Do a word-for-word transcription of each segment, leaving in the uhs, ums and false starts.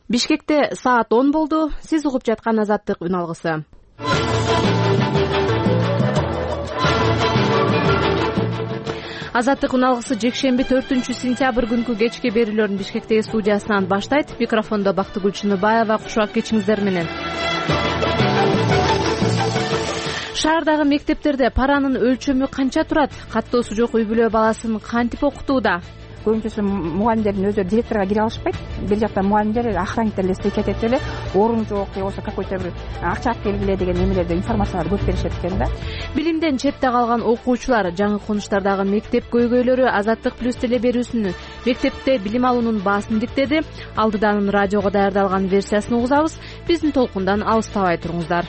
Бишкекте саат он болду. Сиз угуп жаткан Азаттык үн алгысы. Азаттык үн алгысы жекшемби төртүнчү сентябрь күнкү кечки берүүлөрүн Бишкектеги студиясынан баштайт. Микрофондо Бактыгүл Чыныбаева, кушак кечиңиздер менен. Шаардагы мектептерде паранын өлчөмү канча турат? Каттоосу жок үй бүлө баласын кантип окутууда? Көбүнчөсү мугалимдердин өздөрү директорго кире алышпайт. Бир жакта мугалимдер охранниктер эле встречать этип эле орун жок же болбосо какой-то бир акча алып келгиле деген немелерди информацияларды көп беришет экен да. Билимден четте калган окуучулар жаңы конуштардагы мектеп көйгөйлөрү Азаттык плюс теле берүүсүнүн мектепте билим алуунун баасын диктеди. Алдыдан радиого даярдалган версиясын угузабыз. Биздин толкундан алыстабай туруңуздар.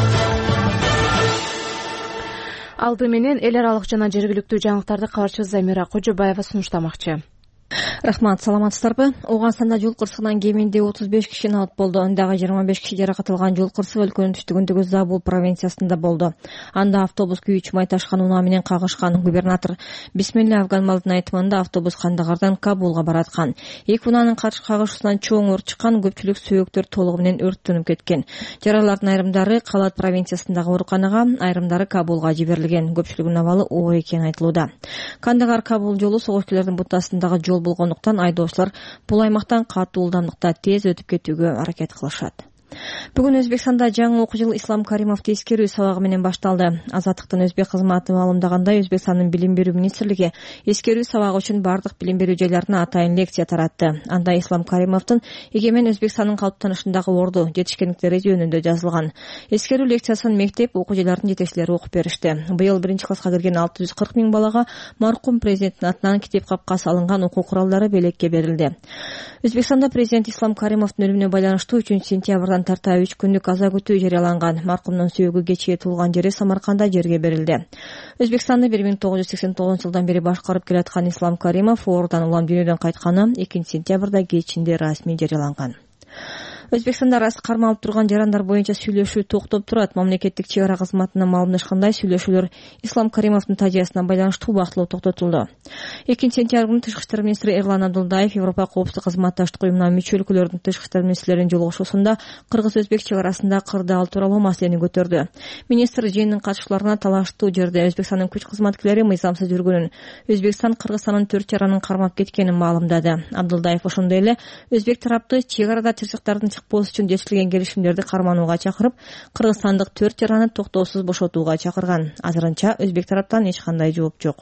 Алды менен эл аралык жана жергиликтүү жаңылыктарды кабарчыбыз Замира Кожобаева сунуштамакчы. Рахмат, саламатсыздарбы? Ооганстанда жол кырсыгынан кеминде отуз беш кишинин алып болду. Андагы жыйырма беш киши жаракат алган. Жол кырсыгы өлкөнүн түштүгүндөгү Забул провинциясында болду. Анда автобус күйүүчү май ташкан унаа менен кагышкан. Губернатор Бисмилла Афганмалдын айтымында автобус Кандагардан Кабулга бараткан. Эки унаанын кагышуусунан чоң өрт чыккан, көпчүлүк сөөктөр толугу менен өрттөнүп кеткен. Жаралардын айрымдары Калат провинциясындагы ооруканага, айрымдары Кабулга жиберилген. Көпчүлүгүнүн абалы оор экени айтылууда. Кандагар-Кабул жолу согушчулардын бутасындагы жол болгондуктан айдоочулар бул аймактан катуу ылдамдыкта тез өтүп кетүүгө аракет кылышат. Бүгүн Өзбекстанда жаңы окуу жылы Ислам Каримовду эскерүү сабагы менен башталды. Азаттыктын өзбек кызматы маалымдагандай, Өзбекстандын билим берүү министрлиги эскерүү сабагы үчүн бардык билим берүү жайларына атайын лекция таратты. Анда Ислам Каримовдун эгемен Өзбекстандын калыптанышындагы орду, жетишкендиктери жөнүндө жазылган. Эскерүү лекциясын мектеп окуу жайларынын жетекчилери окуп беришти. Быйыл биринчи класска кирген алты жүз кырк миң балага маркум президенттин атынан китеп капка салынган окуу куралдары белекке берилди. Өзбекстанда президент Ислам Каримовдун өлүмүнө байланыштуу үчүнчү сентябрдан тарта үч күндүк аза күтүү жарыяланган. Маркумдун сөөгү кечээ туулган жери Самарканда жерге берилди. Өзбекстанды бир миң тогуз жүз сексен тогузунчу жылдан бери башкарып келаткан Ислам Каримов оорудан улам дүйнөдөн кайтканы экинчи сентябрда кечинде расмий жарыяланган. Өзбекстанда раз кармалып турган жарандар боюнча сүйлөшүү токтоп турат. Мамлекеттик чек ара кызматына маалымдашкандай, сүйлөшүүлөр Ислам Каримовдун тажыясына байланыштуу убактылуу токтотулду. экинчи сентябрь күнү Тышкы иштер министри Эрлан Абдулдаев Европа коопсуздук кызматташтык уюмуна мүчө өлкөлөрдүн тышкы иштер министрлеринин жолугушуусунда кыргыз-өзбек чек арасында кырдаал тууралуу маселени көтөрдү. Министр жыйындын катышууларына талаштуу жерде Өзбекстандын күч кызматкерлери мыйзамсыз жүргөнүн, Өзбекстан Кыргызстандын төрт жаранын кармап кеткенин маалымдады. Абдулдаев ошондой эле өзбек тарапты чек арада тырчыктардын чыкпоосу үчүн жетишилген келишимдерди карманууга чакырып, кыргызстандык төрт жараны токтоосуз бошотууга чакырган. Азырынча өзбек тараптан эч кандай жооп жок.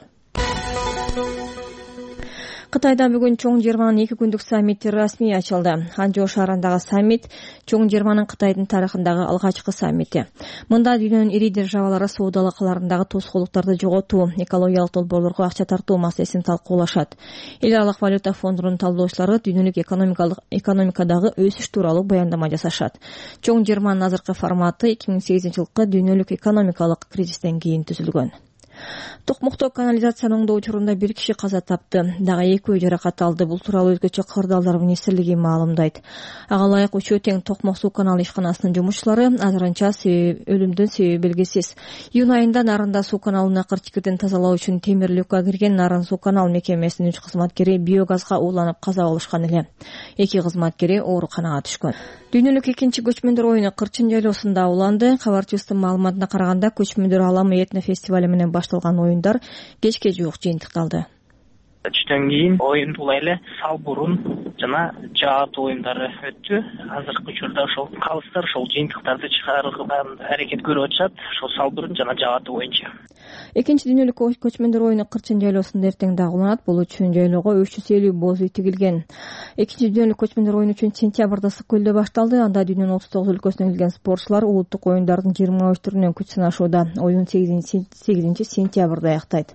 Кытайда бүгүн чоң жыйырманын эки күндүк саммити расмий ачылды. Ханчжоу шаарындагы саммит чоң жыйырманын Кытайдын тарыхындагы алгачкы саммити. Мында дүйнөнүн ири державалары соода алакаларындагы тоскоолдуктарды жоготуу, экологиялык долбоорлорго акча тартуу маселесин талкуулашат. Эл аралык валюта фондунун талдоочулары дүйнөлүк экономикалык экономикадагы өсүш тууралуу баяндама жасашат. Чоң жыйырманын азыркы форматы эки миң сегизинчи жылкы дүйнөлүк экономикалык кризистен кийин түзүлгөн. Токмокто канализацияны оңдоо учурунда бир киши каза тапты. Дагы экөө жаракат алды. Бул тууралуу өзгөчө кырдаалдар министрлиги маалымдайт. Ага ылайык үчөө тең Токмок суу каналы ишканасынын жумушчулары азырынча өлүмдүн себеби белгисиз. Июнь айында Нарында суу каналына кырчыкирден тазалоо үчүн темир люкка кирген Нарын суу канал мекемесинин үч кызматкери биогазга ууланып каза болушкан эле. Эки кызматкери ооруканага түшкөн. Дүйнөлүк экинчи көчмөндөр оюну Кырчын жайлоосунда уланды. Кабарчыбыздын маалыматына караганда, көчмөндөр аламы этно фестивали менен башталган оюндар кечке жуук жыйынтыкталды. Түштөн кийин оюн бул эле салбурун жана жаат оюндары өттү. Азыркы учурда ошол калыстар ошол жыйынтыктарды чыгарууга аракет көрүп атышат. Ошол салбурун жана жааты боюнча. Экинчи дүйнөлүк көчмөндөр оюну Кырчын жайлоосунда эртең дагы уланат. Бул үчүн жайлоого үч жүз элүү боз үй тигилген. Экинчи дүйнөлүк көчмөндөр оюну үчүн сентябрда Ысык көлдө башталды. Анда дүйнөнүн отуз тогуз өлкөсүнөн келген спортчулар улуттук оюндардын жыйырма үч түрүнөн күч сынашууда. Оюн сегизинчи сентябрда аяктайт.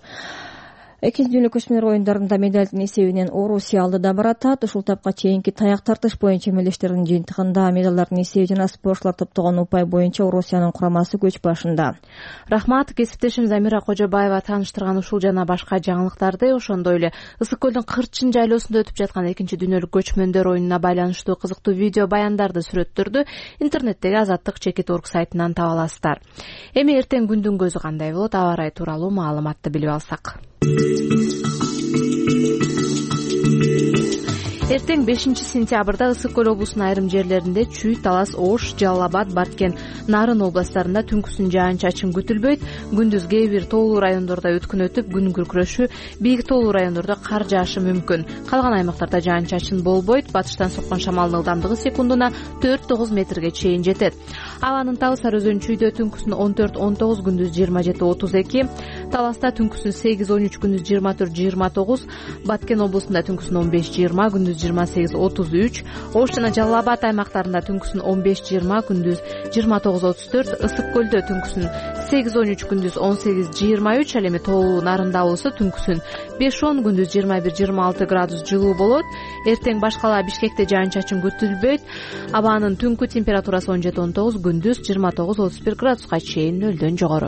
Экинчи дүйнөлүк көчмөндөр оюндарында медалдын эсебинен Орусия алдыда баратат. Ушул тапка чейинки таяк тартыш боюнча мелдештердин жыйынтыгында медалдардын эсеби жана спортчулар топтогон упай боюнча Орусиянын курамасы көч башында. Рахмат, кесиптешим Замира Кожобаева тааныштырган ушул жана башка жаңылыктарды, ошондой эле Ысык көлдүн Кырчын жайлоосунда өтүп жаткан экинчи дүйнөлүк көчмөндөр оюнуна байланыштуу кызыктуу видео баяндарды, сүрөттөрдү интернеттеги Азаттык чекит орг сайтынан таба аласыздар. Эми эртең күндүн көзү кандай болот, аба ырайы тууралуу маалыматты билип алсак. Эртең бешинчи сентябрда Ысык көл облусунун айрым жерлеринде Чүй, Талас, Ош, Жалал Абад, Баткен, Нарын областтарында түнкүсүн жаан-чачын күтүлбөйт. Күндүз кээ бир тоолуу райондордо өткүн өтүп, күн күркүрөшү, бийик тоолуу райондордо кар жаашы мүмкүн. Калган аймактарда жаан-чачын болбойт. Батыштан соккон шамалдын ылдамдыгы секундуна төрт тогуз метрге чейин жетет. Абанын табы Сары Өзөн Чүйдө түнкүсүн он төрт он тогуз, күндүз жыйырма жети отуз эки, Таласта түнкүсүн сегиз он үч, күндүз жыйырма төрт жыйырма тогуз, Баткен облусунда түнкүсүн он беш жыйырма, күндүз жыйырма сегиз отуз үч, Ош жана Жалал Абад аймактарында түнкүсүн он беш жыйырма, күндүз жыйырма тогуз отуз төрт, Ысык көлдө түнкүсүн сегиз он үч, күндүз он сегиз жыйырма үч, ал эми тоолуу Нарында болсо түнкүсүн беш он, күндүз жыйырма бир жыйырма алты градус жылуу болот. Эртең башкала Бишкекте жаан-чачын күтүлбөйт. Абанын түнкү температурасы он жети он тогуз, күндүз жыйырма тогуз отуз бир градуска чейин нөлдөн жогору.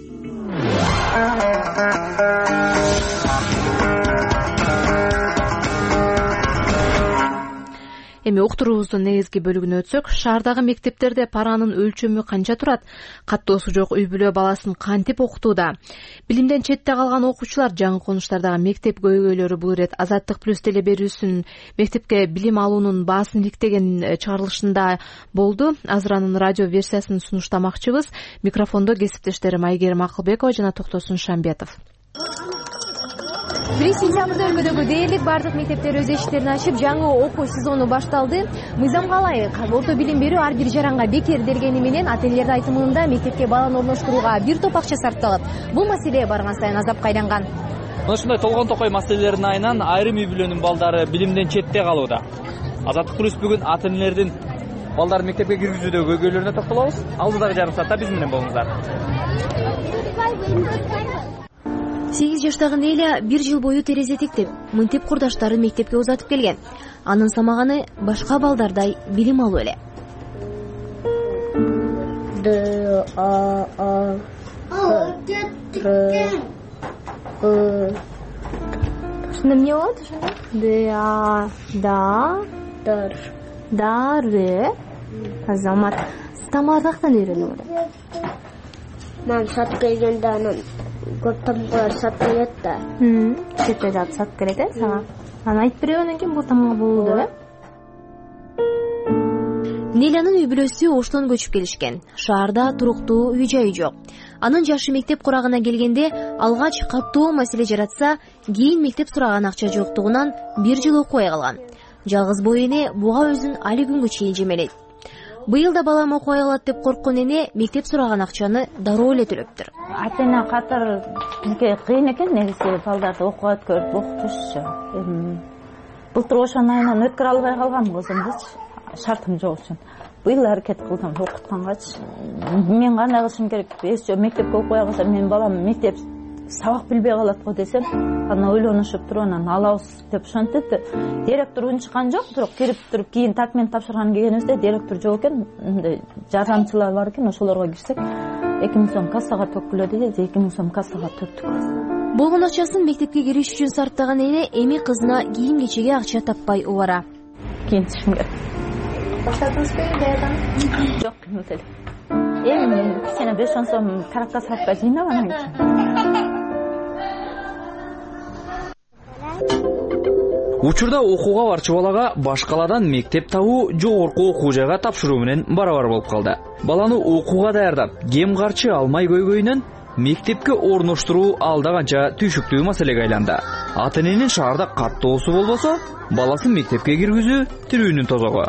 Эми уктуруубуздун негизги бөлүгүнө өтсөк, шаардагы мектептерде паранын өлчөмү канча турат? Каттоосу жок үй бүлө баласын кантип окутууда? Билимден четте калган окуучулар жаңы конуштардагы мектеп көйгөйлөрү бул ирет Азаттык плюс теле берүүсүнүн мектепке билим алуунун баасын иликтеген чыгарылышында болду. Азыр анын радио версиясын сунуштамакчыбыз. Микрофондо кесиптештерим Айгерим Акылбекова жана Токтосун Шамбетов. биринчи сентябрда өлкөдөгү дээрлик бардык мектептер өз эшиктерин ачып, жаңы окуу сезону башталды. Мыйзамга ылайык орто билим берүү ар бир жаранга бекер бергени менен ата-энелердин айтымында мектепке баланы орноштурууга бир топ акча сарпталат. Бул маселе барган сайын азапка айланган. Мына ушундай толгон токой маселелердин айынан айрым үй бүлөнүн балдары билимден четте калууда. Азаттык плюс бүгүн ата-энелердин балдарын мектепке киргизүүдөгү көйгөйлөрүнө токтолобуз. Алдыдагы жарым саатта биз менен болуңуздар. сегиз жаштагы Неля бир жыл бою терезе тиктеп, мынтип курдаштарын мектепке узатып келген. Анын самаганы башка балдардай билим алуу эле. Д А А Р Ы Ушунда эмне болот ошондо? Д А Да Дар Дары Азамат Стамардактан үйрөнүп алат. Мен сат келгенде анан көп тамгалар сат келет да. Четте жаап сат келет э сага. Анан айтып беребенен кийин бул тамга болду э. Нелянын үй бүлөсү Оштон көчүп келишкен. Шаарда туруктуу үй жайы жок. Анын жашы мектеп курагына келгенде алгач каттуу маселе жаратса, кийин мектеп сураган акча жоктугунан бир жыл окубай калган. Жалгыз бой эне буга өзүн али күнгө чейин жемелейт. Быйыл да балам окубай калат деп корккон эне мектеп сураган акчаны дароо эле төлөптүр. Ата-эне катар бизге кыйын экен негизи балдарды окууга өткөрүп окутушчу. Былтыр ошон айынан өткөрө албай калгам кызымдычы, шартым жок үчүн. Быйыл аракет кылдым окуткангачы. Мен кандай кылышым керек? Эсче мектепке окубай калса менин балам мектеп сабак билбей калат го десем, анан ойлонушуп туруп анан алабыз деп ошентип. Директор унчуккан жок, бирок кирип туруп кийин документ тапшырган келгенибизде директор жок экен, мындай жардамчылар бар экен, ошолорго кирсек эки миң сом кассага төккүлө деди, эки миң сом кассага төктүк. Болгон акчасын мектепке кириш үчүн сарптаган эне эми кызына кийим кечеге акча таппай убара. Кийинтишим керек. Баштадыңызбы эле? Жок, кимет эле. Эми кичине беш он сом таракка сатпай жыйнап анан кийин. Учурда окууга барчу балага башкаладан мектеп табуу жогорку окуу жайга тапшыруу менен барабар болуп калды. Баланы окууга даярдап, кем карчы алмай көйгөйүнөн мектепке орноштуруу алда канча түйшүктүү маселеге айланды. Ата-эненин шаарда каттоосу болбосо, баласын мектепке киргизүү тирүүнүн тозогу.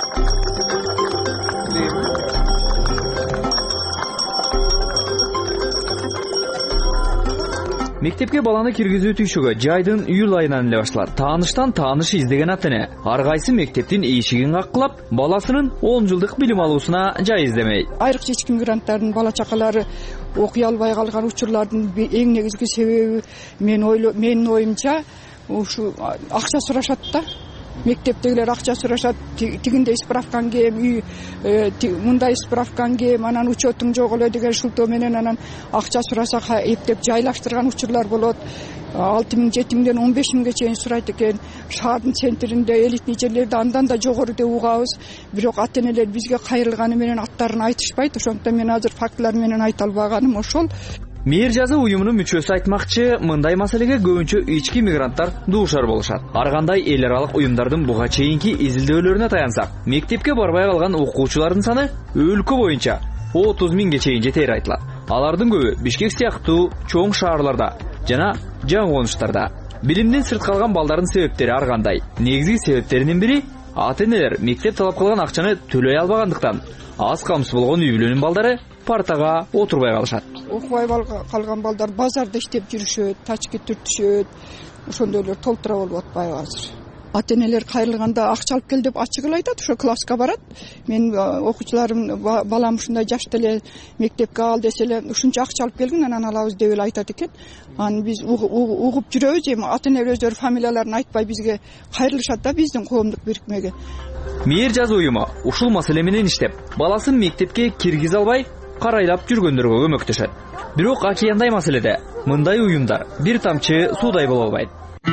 Мектепке баланы киргизүү түйшүгү жайдын июль айынан эле башталат. Тааныштан таанышы издеген ата-эне ар кайсы мектептин эшигин каккылап, баласынын он жылдык билим алуусуна жай издемей. Айрык чечки мигранттардын бала чакалары окуй албай калган учурлардын эң негизги себеби мен ойло менин оюмча ушу акча сурашат да. Мектептегилер акча сурашат, тигиндей справкаң кем, үй мындай справкаң кем, анан учетуң жок эле деген шылтоо менен анан акча сураса эптеп жайлаштырган учурлар болот. алты миң жети миңден он беш миңге чейин сурайт экен. Шаардын центринде, элитный жерлерде андан да жогору деп угабыз. Бирок ата-энелер бизге кайрылганы менен аттарын айтышпайт. Ошондуктан мен азыр фактылар менен айта албаганым ошол. Мээр жазы уюмунун мүчөсү айтмакчы, мындай маселеге көбүнчө ички мигранттар дуушар болушат. Ар кандай эл аралык уюмдардын буга чейинки изилдөөлөрүнө таянсак, мектепке барбай калган окуучулардын саны өлкө боюнча отуз миңге чейин жетери айтылат. Алардын көбү Бишкек сыяктуу чоң шаарларда жана жаңы конуштарда. Билимден сырт калган балдардын себептери ар кандай. Негизги себептеринин бири ата-энелер мектеп талап кылган акчаны төлөй албагандыктан аз камсыз болгон үй бүлөнүн балдары партага отурбай калышат. Окубай калган балдар базарда иштеп жүрүшөт, тачки түртүшөт. Ошондойлор толтура болуп атпайбы азыр. Ата-энелер кайрылганда акча алып кел деп ачык эле айтат, ошо класска барат. Мен окуучуларым балам ушундай жашта эле мектепке ал десе эле ушунча акча алып келгин, анан алабыз деп эле айтат экен. Аны биз угуп жүрөбүз, эми ата-энелер өздөрү фамилияларын айтпай бизге кайрылышат да биздин коомдук бирикмеге. Мээр жазы уюму ушул маселе менен иштеп, баласын мектепке киргизе албай карайлап жүргөндөргө көмөктөшөт. Бирок океандай маселеде мындай уюмдар бир тамчы суудай боло албайт.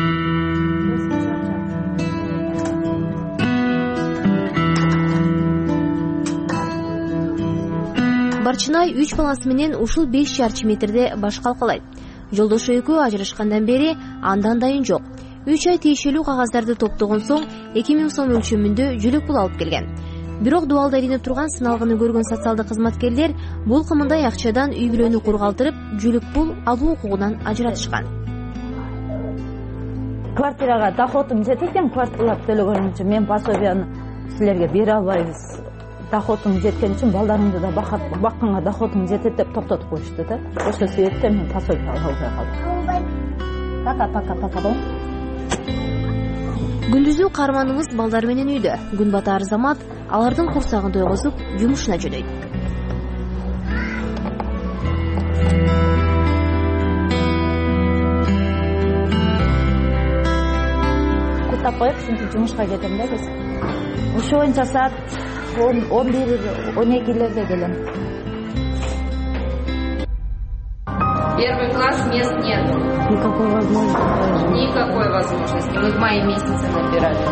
Барчынай үч баласы менен ушул беш чарчы метрде баш калкалайт. Жолдошу экөө ажырашкандан бери андан дайын жок. үч ай тиешелүү кагаздарды топтогон соң эки миң сом өлчөмүндө жүлүк пул алып келген. Бирок дубалда илинип турган сыналгыны көргөн социалдык кызматкерлер бул кымындай акчадан үй бүлөнү кургалтырып, жүлүк пул алуу укугунан ажыратышкан. Квартирага доходум жетет экен, квартиралап төлөгөнүм үчүн мен пособияны силерге бере албайбыз. Доходум жеткен үчүн балдарыңды да бакканга доходум жетет деп токтотуп коюшту да. Ошол себептен мен пособия ала албай калдым. Пока-пока-пока. Күндүзү каарманыбыз балдар менен үйдө. Күн батаар замат алардын курсагын тойгозуп жумушуна жөнөйт. Куттап коюп, синтип жумушка кетем да биз. Ошо боюнча саат он бир он экилерде келем. Первый класс мест нет. Никакой возможности. Никакой возможности. Мы в мае месяце набирали.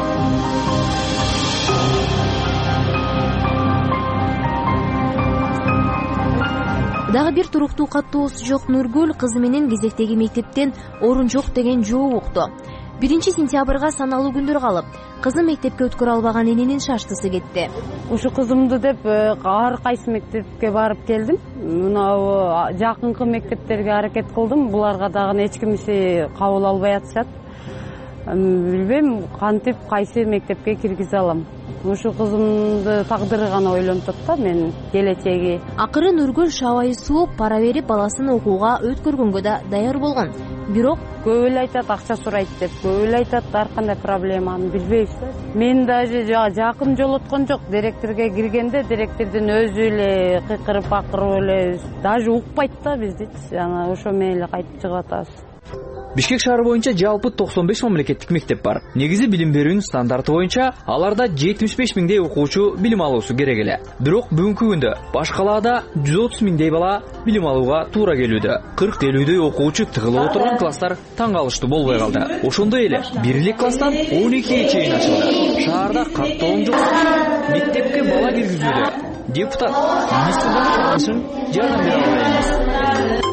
Дагы бир туруктуу каттоосу жок Нургүл кызы менен кезектеги мектептен орун жок деген жооп укту. биринчи сентябрга саналуу күндөр калып, кызы мектепке өткөрө албаган эненин шаштысы кетти. Ушу кызымды деп ар кайсы мектепке барып келдим. Мына жакынкы мектептерге аракет кылдым. Буларга дагы эч кимиси кабыл албай атышат. Билбейм кантип кайсы мектепке киргизе алам. Ушу кызымды тагдыры гана ойлонтот да мен келечеги. Акыры Нургүл шабайы сууп, пара берип баласын окууга өткөргөнгө да даяр болгон. Бирок көп эле айтат акча сурайт деп, көп эле айтат ар кандай проблеманы билбейбиз. Мен даже жакын жолоткон жок. Директорге киргенде директордун өзү эле кыйкырып акырып эле даже укпайт да бизди. Жана ошо менен эле кайтып чыгып атабыз. Бишкек шаары боюнча жалпы токсон беш мамлекеттик мектеп бар. Негизи билим берүүнүн стандарты боюнча аларда жетимиш беш миңдей окуучу билим алуусу керек эле. Бирок бүгүнкү күндө баш калаада жүз отуз миңдей бала билим алууга туура келүүдө. кырк элүүдөй окуучу тыгылып отурган класстар таң калыштуу болбой калды. Ошондой эле бир эле класстан он экиге чейин ачылды. Шаарда каттоом жок. Мектепке бала киргизүүдө депутат министрдин чыгышын жардам бере албайбыз.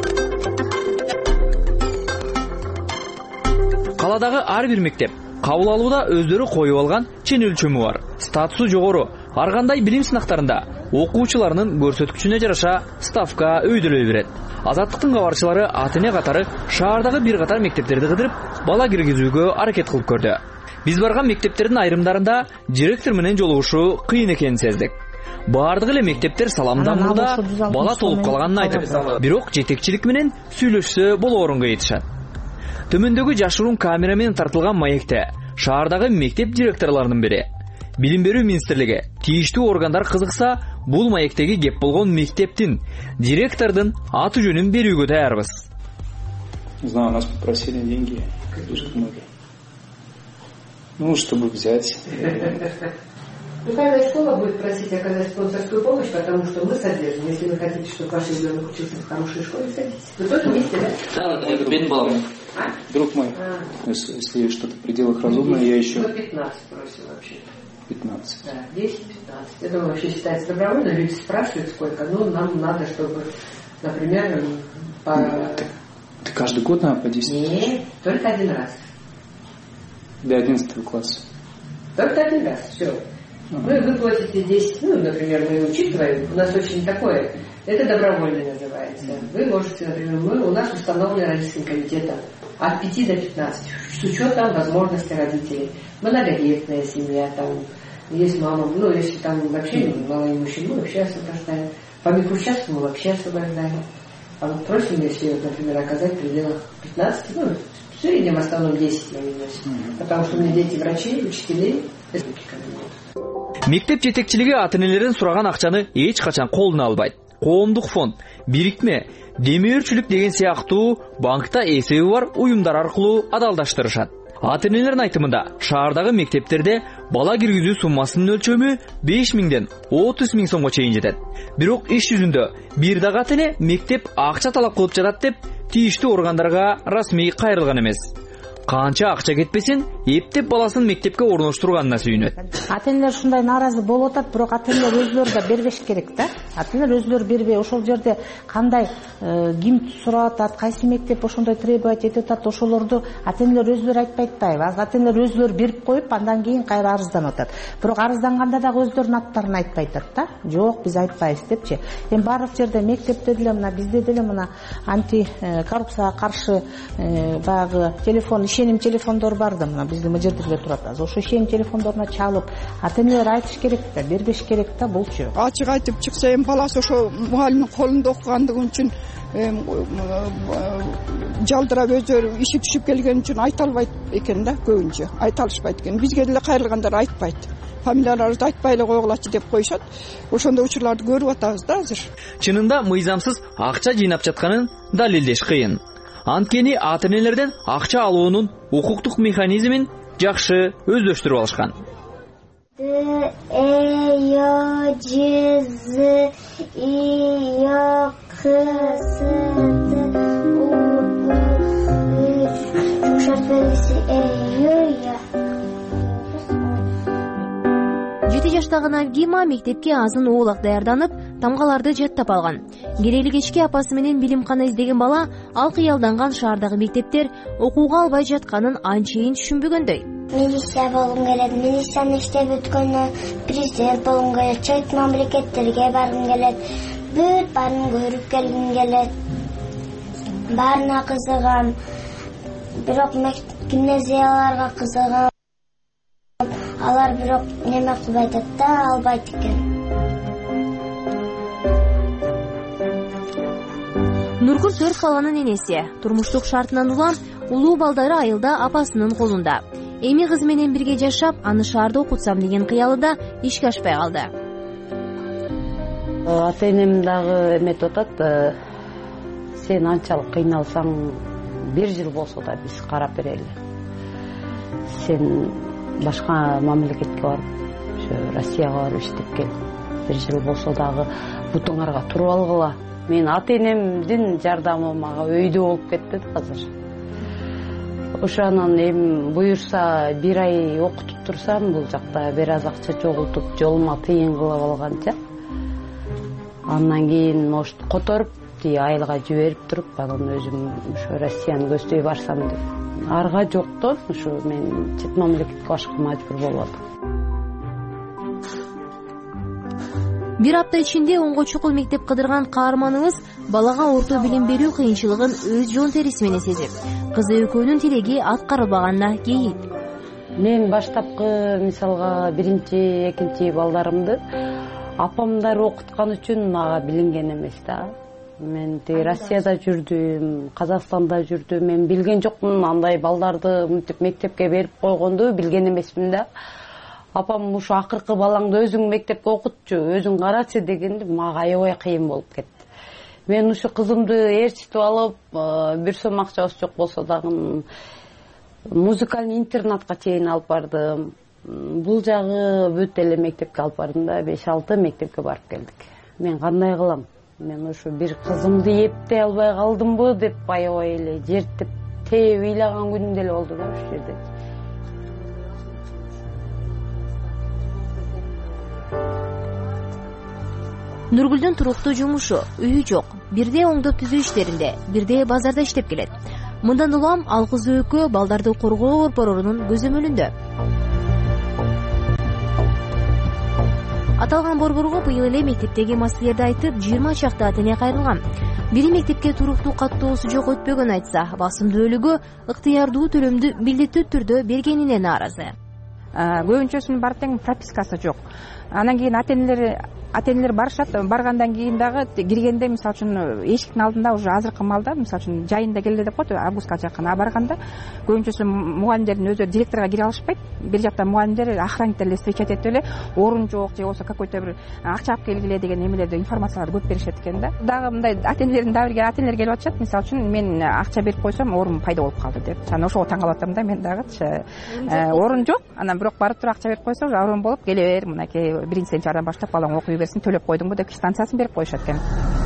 Каладагы ар бир мектеп кабыл алууда өздөрү коюп алган чен өлчөмү бар. Статусу жогору. Ар кандай билим сынактарында окуучуларынын көрсөткүчүнө жараша ставка өйдөлөй берет. Азаттыктын кабарчылары ата-эне катары шаардагы бир катар мектептерди кыдырып, бала киргизүүгө аракет кылып көрдү. Биз барган мектептердин айрымдарында директор менен жолугушуу кыйын экенин сездик. Бардык эле мектептер саламдамууда бала толуп калганын айтып, бирок жетекчилик менен сүйлөшсө болоорунга айтышат. Төмөндөгү жашыруун камера менен тартылган маекте шаардагы мектеп директорлорунун бири. Билим берүү министрлиги тийиштүү органдар кызыкса, бул маектеги кеп болгон мектептин директордун аты жөнүн берүүгө даярбыз. Не знаю, нас попросили деньги, слишком много. Ну, чтобы взять. Ну, каждая школа будет просить оказать спонсорскую помощь, потому что мы содержим. Если вы хотите, чтобы ваш ребенок учился в хорошей школе, садитесь. Вы тоже вместе, да? Да, да, это бен балл. А? Друг мой. А. Если, если что-то в пределах разумное, я еще... Ну, пятнадцать просил вообще. пятнадцать. Да, десять-пятнадцать. Я думаю, вообще считается добровольно. Люди спрашивают, сколько. Ну, нам надо, чтобы, например, Ты каждый год надо по десять? Нет, только один раз. До одиннадцатого класса? Только один раз, все. Ну, вы платите десять, ну, например, мы учитываем, у нас очень такое, это добровольно называется. Вы можете, например, мы, у нас установлен родительским комитетом от пяти до пятнадцати, с учетом возможностей родителей. Многодетная семья, там, есть мама, ну, если там вообще малоимущие, мы вообще освобождаем. По микроучастку мы вообще освобождаем. А вот просим, если, например, оказать в пределах пятнадцати, ну, в среднем в основном десять мы выносим. Потому что у меня дети врачей, учителей, Мектеп жетекчилиги ата-энелерден сураган акчаны эч качан колуна албайт. Коомдук фонд, бирикме, демөөрчүлүк деген сыяктуу банкта эсеби бар уюмдар аркылуу адалдаштырышат. Ата-энелердин айтымында, шаардагы мектептерде бала киргизүү суммасынын өлчөмү беш миңден отуз миң сомго чейин жетет. Бирок иш жүзүндө бир дагы ата-эне мектеп акча талап кылып жатат деп тийиштүү органдарга расмий кайрылган эмес. Канча акча кетпесин, эптеп баласын мектепке орноштурганына сүйүнөт. Ата-энелер ушундай нааразы болуп атат, бирок ата-энелер өзлөрү да бербеш керек да. Ата-энелер өзлөрү бербей, ошол жерде кандай ким сурап атат, кайсы мектеп ошондой требовать этип атат, ошолорду ата-энелер өзлөрү айтпайт да. Ата-энелер өзлөрү берип коюп, андан кийин кайра арызданып атат. Бирок арызданганда дагы өзлөрүнүн аттарын айтпай атат да. Жок, биз айтпайбыз депчи. Эми баардык жерде мектепте деле мына бизде деле мына анти коррупцияга каршы баягы телефон ишеним телефондор бар да, мына биздин мыжырдырга турат. Ошо ишеним телефондоруна чалып, ата-энелер айтыш керек да, бербеш керек да, булчу. Ачык айтып чыкса, эми баласы ошо мугалимдин колунда окугандыгы үчүн жалдырап өздөрү иши түшүп келген үчүн айта албайт экен да, көбүнчө айта алышпайт экен. Бизге деле кайрылгандар айтпайт. Фамилияларыбызды айтпай эле койгулачы деп коюшат. Ошондой учурларды көрүп атабыз да азыр. Чынында мыйзамсыз акча жыйнап жатканын далилдеш кыйын. Анткени ата-энелерден акча алуунун укуктук механизмин жакшы өздөштүрүп алышкан. Д, Э, Ё, Ж, З, И, Ё, К, С, Д, У, У, Үч, жумшарт белгиси Э, Ё, Я. жети жаштагы Навгима мектепке азын оолак даярданып, тамгаларды жаттап алган. Керели кечки апасы менен билимкана издеген бала ал кыялданган шаардагы мектептер окууга албай жатканын анчейин түшүнбөгөндөй. Милиция болгум келет, милицияны иштеп өткөндөн президент болгум келет, чет мамлекеттерге баргым келет, бүт баарын көрүп келгим келет. Баарына кызыгам. Бирок гимназияларга кызыгам. Алар бирок неме кылбай атат да, албайт экен. Нургүл төрт баланын энеси. Турмуштук шартынан улам, улуу балдары айылда апасынын колунда. Эми кызы менен бирге жашап, аны шаарда окутсам деген кыялы да ишке ашпай калды. Ата-энем дагы эметип атат, сен анчалык кыйналсаң, бир жыл болсо да биз карап берели. Сен башка мамлекетке барып, ошо Россияга барып иштеп кел. Бир жыл болсо дагы бутуңарга туруп алгыла. Мен ата-энемдин жардамы мага өйдө болуп кетти азыр. Ошонун эми буюрса бир ай окутуп турсам, бул жакта бир аз акча чогултуп, жолума тыйын кылып алганча. Андан кийин может которуп, тиги айылга жиберип туруп, анан өзүм ошо Россияны көздөй барсам деп. Арга жоктон ушу мен чет мамлекетке башка мажбур болуп атам. Бир апта ичинде онго чукул мектеп кыдырган каарманыңыз балага орто билим берүү кыйынчылыгын өз жон териси менен сезип, кызы экөөнүн тилеги аткарылбаганына кейит. Мен баштапкы мисалга биринчи, экинчи балдарымды апамдар окуткан үчүн мага билинген эмес да. Мен тиги Россияда жүрдүм, Казакстанда жүрдүм. Мен билген жокмун, андай балдарды мынтип мектепке берип койгонду билген эмесмин да. Апам ушу акыркы балаңды өзүң мектепке окутчу, өзүң карачы дегенде мага аябай кыйын болуп кетти. Мен ушу кызымды ээрчитип алып, бир сом акчабыз жок болсо дагы музыкальный интернатка чейин алып бардым. Бул жагы бүт эле мектепке алып бардым да, беш алты мектепке барып келдик. Мен кандай кылам? Мен ушу бир кызымды эптей албай калдымбы деп аябай эле жертип, тээп ыйлаган күнүм деле болду да ушул жерде. Нургүлдүн туруктуу жумушу, үйү жок. Бирде оңдоп түзүү иштеринде, бирде базарда иштеп келет. Мындан улам ал кыз экөө балдарды коргоо борборунун көзөмөлүндө. Аталган борборго быйыл эле мектептеги маселелерди айтып, жыйырма чакты ата эне кайрылган. Бири мектепке туруктуу каттоосу жок өтпөгөн айтса, басымдуу бөлүгү ыктыярдуу төлөмдү милдеттүү түрдө бергенине нааразы. Көбүнчөсүнүн бар тең пропискасы жок. Анан кийин ата энелер ата энелер барышат, баргандан кийин дагы киргенде мисалы үчүн эшиктин алдында уже азыркы малда мисалы үчүн жайында келе деп коет, августка жакын. А барганда көбүнчөсү мугалимдердин өзү директорго кире алышпайт. Бир жакта мугалимдер охранниктер эле встречать этип эле орун жок же болбосо какой-то бир акча алып келгиле деген эмелерди информацияларды көп беришет экен да. Дагы мындай ата энелердин дагы бир ата энелер келип атышат, мисалы үчүн мен акча берип койсом орун пайда болуп калды деп. Анан ошого таң калып атам да мен дагычы. Орун жок, анан бирок барып туруп акча берип койсо орун болуп келе бер, мынакей биринчи сентябрдан баштап балаң окуй берсин, төлөп койдуңбу деп квитанциясын берип коюшат экен.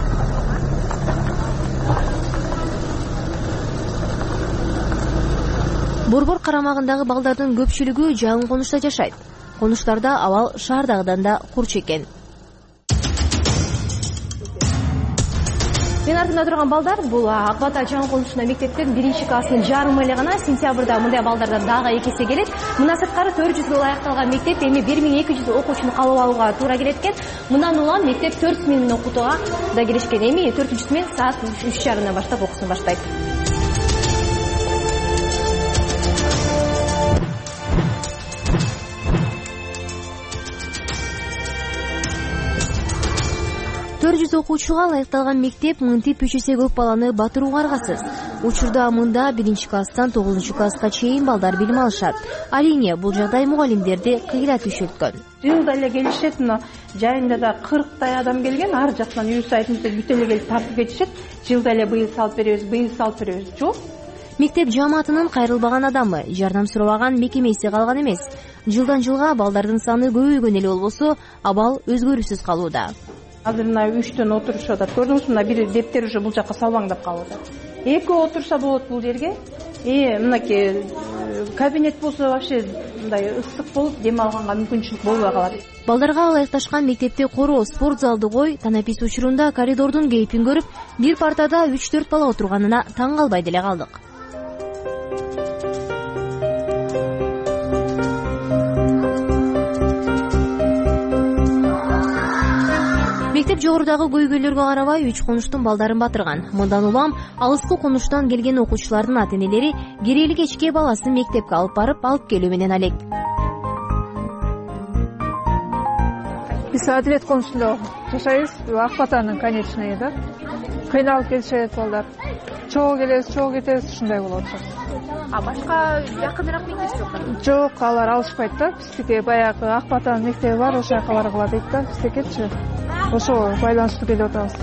Борбор карамагындагы балдардын көпчүлүгү жаңы конушта жашайт. Конуштарда абал шаардагыдан да курч экен. Мен артымда турган балдар бул Ак Бата жаңы конушунда мектептен биринчи класстын жарымы эле гана. Сентябрда мындай балдардан дагы эки эсе келет. Мына сырткары төрт жүз жыл аякталган мектеп эми бир миң эки жүз окуучуну кабыл алууга туура келет экен. Мындан улам мектеп төрт сменин окутууга да киришкен. Эми төртүнчү смен саат үч жарымдан баштап окуусун баштайт. төрт жүз окуучуга ылайыкталган мектеп мынтип үч эсе көп баланы батырууга аргасыз. Учурда мында биринчи класстан тогузунчу класска чейин балдар билим алышат. Алине бул жагдай мугалимдерди кыйра түшүрткөн. Жылда эле келишет, мына жайында да кырктай адам келген, ар жактан үй сайтында бүт эле келип тартып кетишет. Жылда эле быйыл салып беребиз, быйыл салып беребиз. Жок. Мектеп жамаатынын кайрылбаган адамы, жардам сурабаган мекемеси калган эмес. Жылдан жылга балдардын саны көбөйгөн эле болбосо, абал өзгөрүүсүз калууда. Азыр мына үчтөн отурушуп атат. Көрдүңүзбү, мына бир дептер уже бул жакка салбаңдап калып атат. Экөө отурса болот бул жерге. Э, мынакей кабинет болсо вообще мындай ысык болуп, дем алганга мүмкүнчүлүк болбой калат. Балдарга ылайыкташкан мектепти короо спорт залды кой, танапис учурунда коридордун кейпин көрүп, бир партада үч төрт бала отурганына таң калбай деле калдык. Мектеп жогорудагы көйгөйлөргө карабай үч конуштун балдарын батырган. Мындан улам алыскы конуштан келген окуучулардын ата энелери керели кечке баласын мектепке алып барып алып келүү менен алек. Биз Адилет конушунда жашайбыз, Ак Батанын конечный да. Кыйналып келишет балдар. Чогуу келебиз, чогуу кетебиз, ушундай болуп атат. А башка жакыныраак мектеп жок? Жок, алар алышпайт да. Биздики баягы Ак Батанын мектеби бар, ошол жака баргыла дейт да. Биздикичи ошо байланыштуу келип атабыз.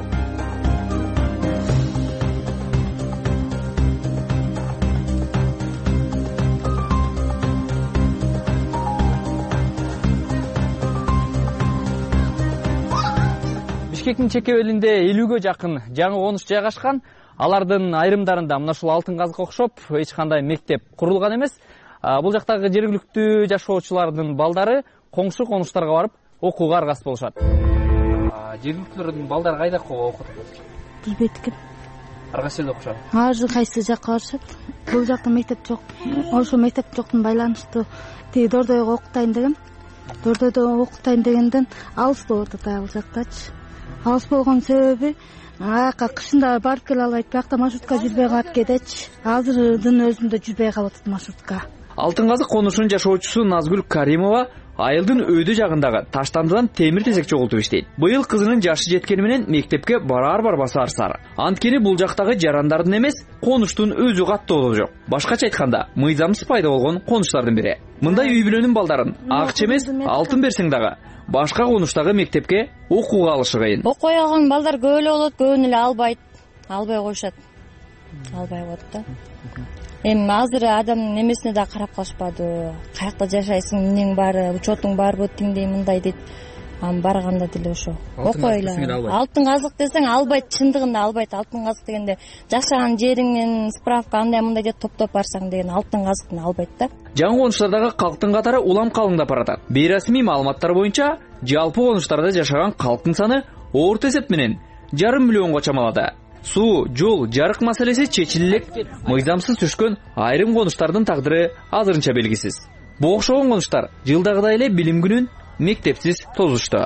Бишкектин чекебелинде элүүгө жакын жаңы конуш жайгашкан. Алардын айрымдарында мына ушул Алтын казыкка окшоп эч кандай мектеп курулган эмес. Бул жактагы жергиликтүү жашоочулардын балдары коңшу конуштарга барып окууга аргасыз болушат. Жергиликтүүлөрдүн балдары кайда окуп атат? Билбейт экен. Аргасыз жерде окушат. Азыр кайсы жакка барышат? Бул жакта мектеп жок. Ошол мектеп жоктун байланыштуу тиги Дордойго окутайын дегем. Дордойдо окутайын дегенден алыс болуп атат ал жактачы. Алыс болгон себеби аяка кышында барып келе албайт, биякта маршрутка жүрбөй калат кетечи. Азырдын өзүндө жүрбөй калып атат маршрутка. Алтын казык конушунун жашоочусу Назгүл Каримова айылдын өйдө жагындагы таштандыдан темир тезек чогултуп иштейт. Быйыл кызынын жашы жеткени менен мектепке барар барбасы арсар. Анткени бул жактагы жарандардын эмес, конуштун өзү каттоолугу жок. Башкача айтканда, мыйзамсыз пайда болгон конуштардын бири. Мындай үй бүлөнүн балдарын акча эмес, алтын берсең дагы башка конуштагы мектепке окууга алышы кыйын. Окуй алган балдар көп эле болот, көбүнө эле албайт. Албай коюшат. Албай коет да. Эми азыр адамдын эмесине да карап калышпады. Каякта жашайсың, эмнең бар, учетуң барбы, тиңдей мындай дейт. Ам барганда деле ошо. Окуйла. Алтын казык десең албайт, чындыгында албайт. Алтын казык дегенде жашаган жериңдин справка андай мындай деп топтоп барсаң деген алтын казыктын албайт да. Жаңы конуштардагы калктын катары улам калыңдап баратат. Бейрасмий маалыматтар боюнча жалпы конуштарда жашаган калктын саны орто эсеп менен жарым миллионго чамалады. Суу, жол, жарык маселеси чечиле элек, мыйзамсыз түшкөн айрым конуштардын тагдыры азырынча белгисиз. Бу окшогон конуштар жылдагыдай эле билим күнүн мектепсиз тозушту.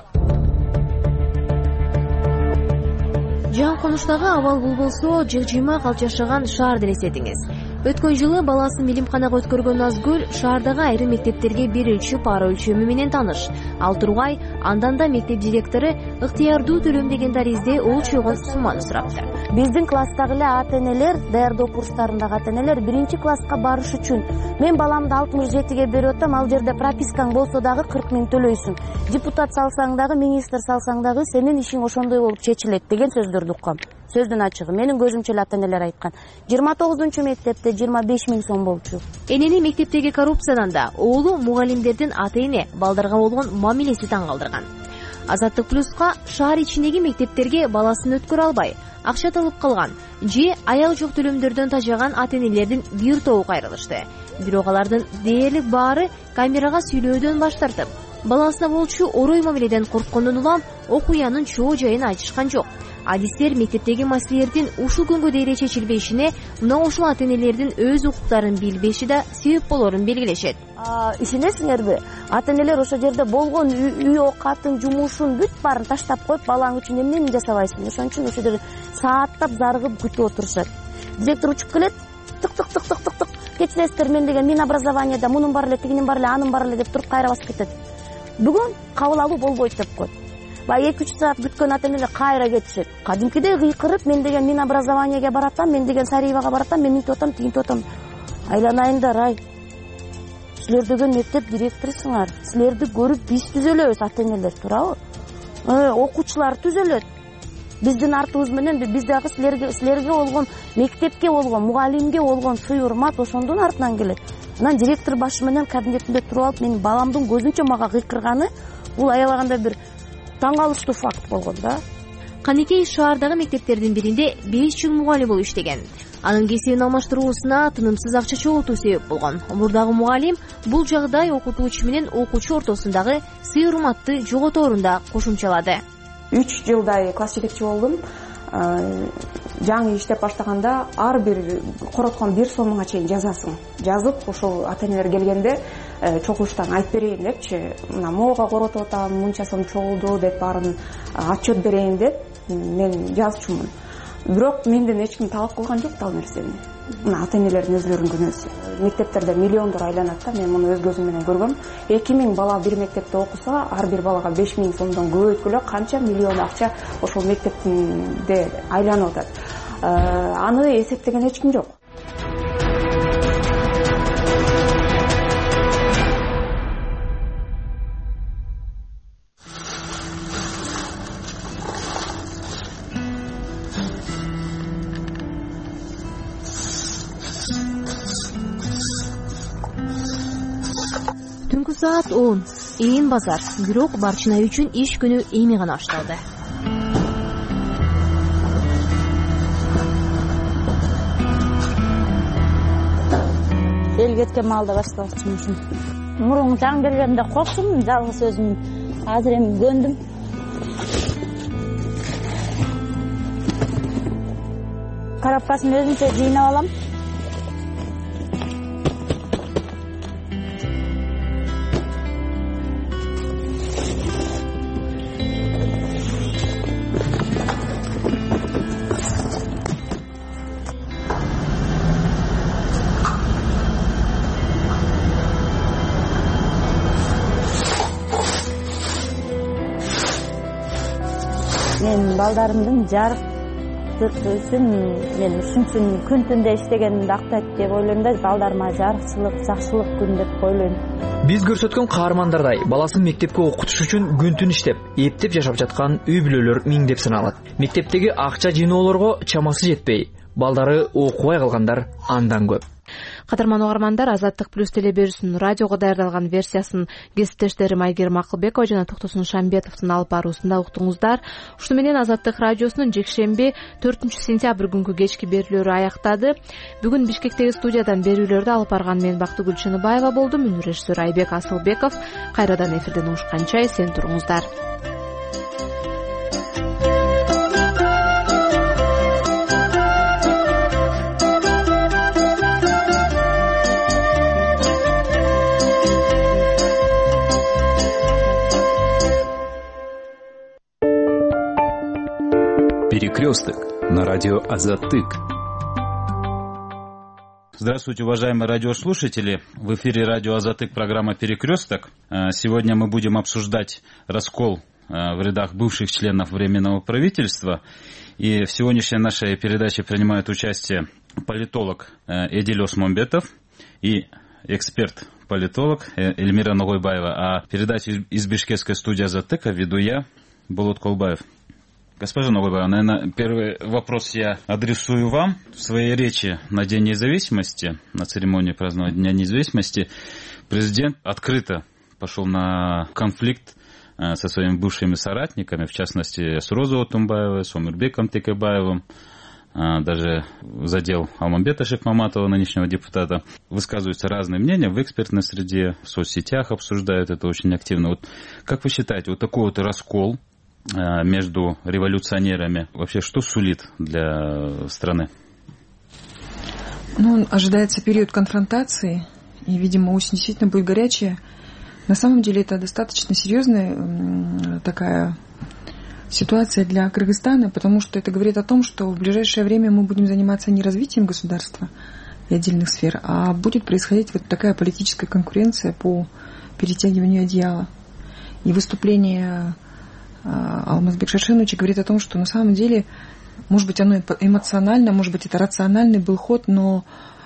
Жан конуштагы абал бул болсо, жыгжыйма калып жашаган шаар элестетиңиз. Өткөн жылы баласын билимканага өткөргөн Назгүл шаардагы айрым мектептерге берүүчү пара өлчөмү менен тааныш. Ал тургай андан да мектеп директору ыктыярдуу төлөм деген таризде ол чогон сумманы сурапты. Биздин класстагы эле ата-энелер, даярдоо курстарындагы ата-энелер биринчи класска барыш үчүн мен баламды алтымыш жетиге берип атам, ал жерде пропискаң болсо дагы кырк миң төлөйсүң. Депутат салсаң дагы, министр салсаң дагы сенин ишиң ошондой болуп чечилет деген сөздөрдү уккам. Сөздүн ачыгы менин көзүмчө эле ата-энелер айткан. жыйырма тогузунчу мектепте жыйырма беш миң сом болчу. Энени мектептеги коррупциядан да оолу мугалимдердин ата-эне балдарга болгон мамилеси таң калтырган. Азаттык плюска шаар ичиндеги мектептерге баласын өткөрө албай, акча талып калган же аял жок төлөмдөрдөн тажаган ата-энелердин бир тобу кайрылышты. Бирок алардын дээрлик баары камерага сүйлөөдөн баш тартып, баласына болчу орой мамиледен корккондон улам окуянын чоо жайын айтышкан жок. Адистер мектептеги маселелердин ушул күнгө дейин чечилбешине мына ушул ата-энелердин өз укуктарын билбеши да себеп болорун белгилешет. Ишенесиңерби? Ата-энелер ошол жерде болгон үй оокатын, жумушун бүт баарын таштап коюп, балаң үчүн эмнени жасабайсың? Ошон үчүн ошол жерде сааттап зарыгып күтүп отурушат. Директор учуп келет, тык-тык-тык-тык-тык. Кечиресиздер, мен деген Минобразованияда мунун бар эле, тигинин бар эле, анын бар эле деп туруп кайра басып кетет. Бүгүн кабыл алуу болбойт деп коет. Бай эки үч саат күткөн ата-энелер кайра кетишет. Кадимкидей кыйкырып, мен деген Минобразованияга баратам, мен деген Сариевага баратам, мен мынтип атам, тигинтип атам. Айланайындар, ай. Силер деген мектеп директорусуңар. Силерди көрүп биз түзөлөбүз, ата-энелер, туурабы? Окуучулар түзөлөт. Биздин артыбыз менен биз дагы силерге силерге болгон, мектепке болгон, мугалимге болгон суй урмат ошондун артынан келет. Анан директор башы менен кабинетинде туруп алып, менин баламдын көзүнчө мага кыйкырганы, бул аябаганда бир таң калыштуу факт болгон да. Канекей шаардагы мектептердин биринде беш жыл мугалим болуп иштеген. Анын кесибин алмаштыруусуна тынымсыз акча чогултуу себеп болгон. Мурдагы мугалим бул жагдай окутуучу менен окуучу ортосундагы сый урматты жоготорунда кошумчалады. үч жылдай класс жетекчи болдум. Жаңы иштеп баштаганда ар бир короткон бир сомунга чейин жазасың. Жазып, ошол ата-энелер келгенде чогулуштан айтып берейин депчи, мына моого коротуп атам, мынча сом чогулду деп баарын отчет берейин деп мен жазчумун. Бирок менден эч ким талап кылган жок ал нерсени. Мына ата-энелердин өзлөрүнүн күнөөсү. Мектептерде миллиондор айланат да, мен муну өз көзүм менен көргөм. эки миң бала бир мектепте окуса, ар бир балага беш миң сомдон көбөйткөлө канча миллион акча ошол мектептинде айланып атат. Аны эсептеген эч ким жок. Түнкү саат он. Ээн базар. Бирок Барчынай үчүн иш күнү эми гана башталды. Эл кеткен маалда башталчумун ушун. Мурун жан бергенде корктум, жалгыз өзүм. Азыр эми көндүм. Карапкасын өзүмчө жыйнап алам. Мен балдарымдын жарыктыгын мен ушунчун күн түндө иштегенимди актайт деп ойлойм да, балдарыма жарыкчылык, жакшылык күн деп ойлойм. Биз көрсөткөн каармандардай баласын мектепке окутуш үчүн күн түн иштеп, эптеп жашап жаткан үй бүлөлөр миңдеп саналат. Мектептеги акча жыйноолорго чамасы жетпей, балдары окубай калгандар андан көп. Кадырман угармандар, Азаттык плюс телеберүүсүнүн радиого даярдалган версиясын кесиптештерим Айгерим Акылбекова жана Токтосун Шамбетовдун алып баруусунда уктуңуздар. Ушуну менен Азаттык радиосунун жекшемби төртүнчү сентябрь күнкү кечки берүүлөрү аяктады. Бүгүн Бишкектеги студиядан берүүлөрдү алып барган мен Бактыгүл Чыныбаева болдум. Мүнүр режиссер Айбек Асылбеков. Кайрадан эфирден угушканча эсен туруңуздар. Перекресток на радио Азаттык. Здравствуйте, уважаемые радиослушатели. В эфире радио Азаттык, программа «Перекресток». Сегодня мы будем обсуждать раскол в рядах бывших членов Временного правительства. И в сегодняшней нашей передаче принимают участие политолог Эдил Осмонбетов и эксперт-политолог Эльмира Ногойбаева. А передачу из Бишкекской студии Азаттыка веду я, Болот Колбаев. Госпожа Ногойбаева, наверное, первый вопрос я адресую вам. В своей речи на День независимости, на церемонии празднования Дня независимости, президент открыто пошел на конфликт со своими бывшими соратниками, в частности, с Розой Отунбаевой, с Омирбеком Текебаевым, даже задел Алмамбета Шикмаматова, нынешнего депутата. Высказываются разные мнения в экспертной среде, в соцсетях обсуждают это очень активно. Вот как вы считаете, вот такой вот раскол между революционерами вообще что сулит для страны? Ну, ожидается период конфронтации, и, видимо, осень действительно будет горячая. На самом деле это достаточно серьезная такая ситуация для Кыргызстана, потому что это говорит о том, что в ближайшее время мы будем заниматься не развитием государства и отдельных сфер, а будет происходить вот такая политическая конкуренция по перетягиванию одеяла. И выступление Алмазбек Шаршеновича говорит о том, что на самом деле, может быть, оно эмоционально, может быть, это рациональный был ход, но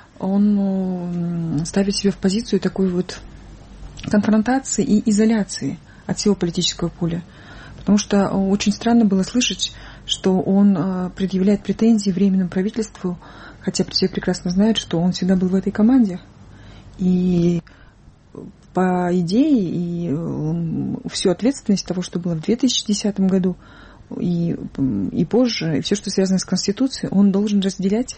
он ставит себя в позицию такой вот конфронтации и изоляции от всего политического поля. Потому что очень странно было слышать, что он предъявляет претензии Временному правительству, хотя все прекрасно знают, что он всегда был в этой команде. И по идее, и всю ответственность того, что было в две тысячи десятом году и, и позже, и все, что связано с Конституцией, он должен разделять.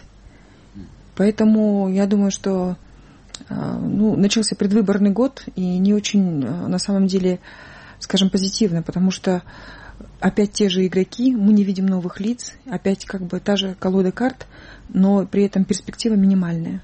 Поэтому я думаю, что ну, начался предвыборный год, и не очень, на самом деле, скажем, позитивно, потому что опять те же игроки, мы не видим новых лиц, опять как бы та же колода карт, но при этом перспектива минимальная.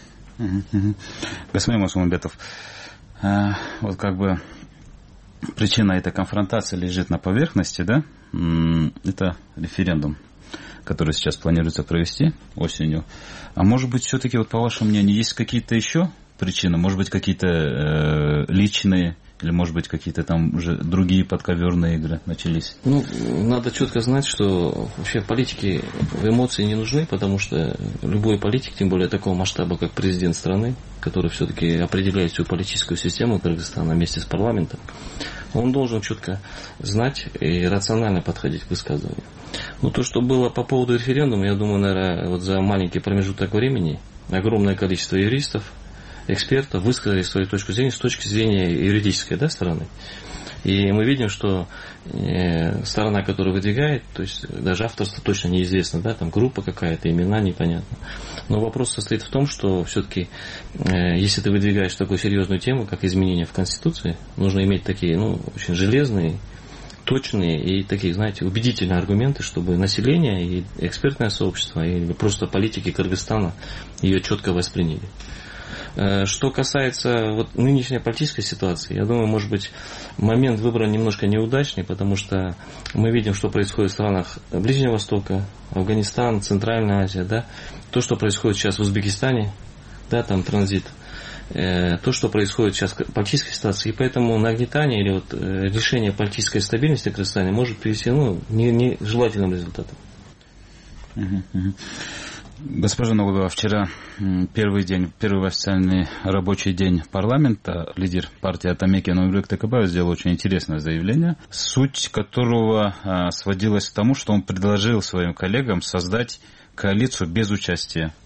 Господин Осмонбетов, вот как бы причина этой конфронтации лежит на поверхности, да? Это референдум, который сейчас планируется провести осенью. А может быть, все-таки, вот по вашему мнению, есть какие-то еще причины? Может быть, какие-то э, личные, или, может быть, какие-то там уже другие подковерные игры начались? Ну, надо четко знать, что вообще политики эмоции не нужны, потому что любой политик, тем более такого масштаба, как президент страны, который все-таки определяет всю политическую систему Кыргызстана вместе с парламентом, он должен четко знать и рационально подходить к высказыванию. Ну, то, что было по поводу референдума, я думаю, наверное, вот за маленький промежуток времени огромное количество юристов, экспертов высказали свою точку зрения с точки зрения юридической, да, стороны. И мы видим, что э, сторона, которая выдвигает, то есть даже авторство точно неизвестно, да, там группа какая-то, имена непонятно. Но вопрос состоит в том, что все-таки, э, если ты выдвигаешь такую серьезную тему, как изменения в Конституции, нужно иметь такие, ну, очень железные, точные и такие, знаете, убедительные аргументы, чтобы население и экспертное сообщество, и просто политики Кыргызстана ее четко восприняли. Что касается вот нынешней политической ситуации, я думаю, может быть, момент выбора немножко неудачный, потому что мы видим, что происходит в странах Ближнего Востока, Афганистан, Центральная Азия, да, то, что происходит сейчас в Узбекистане, да, там транзит, э, то, что происходит сейчас в политической ситуации, и поэтому нагнетание или вот, э, решение политической стабильности в Кыргызстане может привести, ну, не, не желательным результатам. Uh-huh, uh-huh. Госпожа Ногойбаева, вчера первый день, первый официальный рабочий день парламента, лидер партии Атамекен Омирбек Текебаев сделал очень интересное заявление, суть которого а, сводилась к тому, что он предложил своим коллегам создать коалицию без участия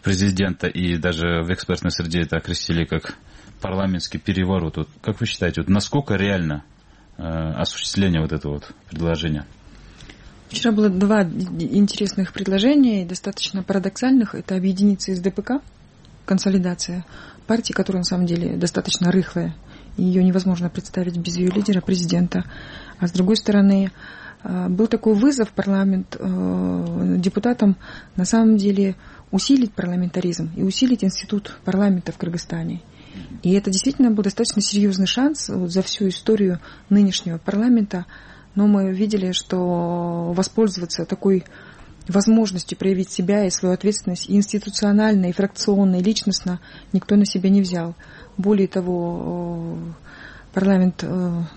президента, и даже в экспертной среде это окрестили как парламентский переворот. Вот как вы считаете, вот насколько реально э, осуществление вот этого вот предложения? Вчера было два интересных предложения, достаточно парадоксальных. Это объединиться из ДПК, консолидация партии, которая на самом деле достаточно рыхлая, и ее невозможно представить без ее лидера, президента. А с другой стороны, был такой вызов парламент депутатам на самом деле усилить парламентаризм и усилить институт парламента в Кыргызстане. И это действительно был достаточно серьезный шанс за всю историю нынешнего парламента. Но мы видели, что воспользоваться такой возможностью проявить себя и свою ответственность и институционально, и фракционно, и личностно никто на себя не взял. Более того, парламент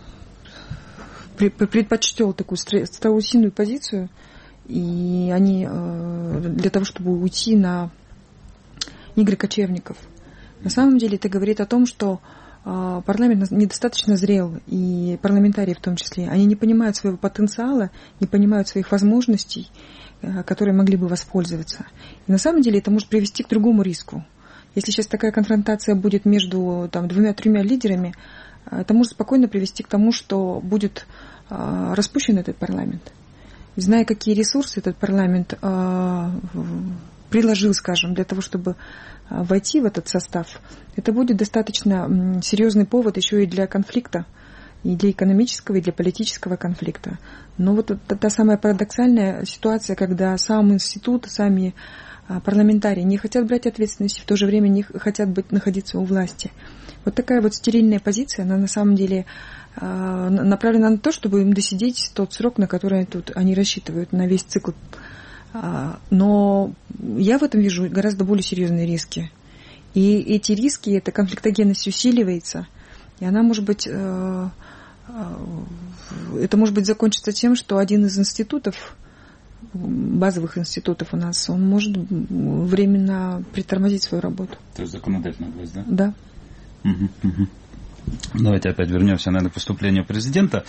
предпочтел такую страусиную позицию, и они для того, чтобы уйти на игры кочевников. На самом деле это говорит о том, что парламент недостаточно зрел, и парламентарии в том числе. Они не понимают своего потенциала, не понимают своих возможностей, которые могли бы воспользоваться. И на самом деле это может привести к другому риску. Если сейчас такая конфронтация будет между там, двумя-тремя лидерами, это может спокойно привести к тому, что будет э, распущен этот парламент. И зная, какие ресурсы этот парламент э, приложил, скажем, для того, чтобы э, войти в этот состав, это будет достаточно э, серьезный повод еще и для конфликта, и для экономического, и для политического конфликта. Но вот та, та самая парадоксальная ситуация, когда сам институт, сами э, парламентарии не хотят брать ответственность, и в то же время не хотят быть, находиться у власти. Вот такая вот стерильная позиция, она на самом деле э, направлена на то, чтобы им досидеть тот срок, на который тут они рассчитывают, на весь цикл. Э, но я в этом вижу гораздо более серьезные риски. И эти риски, эта конфликтогенность усиливается, и она может быть, э, э, это может быть закончиться тем, что один из институтов, базовых институтов у нас, он может временно притормозить свою работу. То есть законодательная власть, да? Да. Угу, угу. Давайте опять вернемся, наверное, к выступлению президента.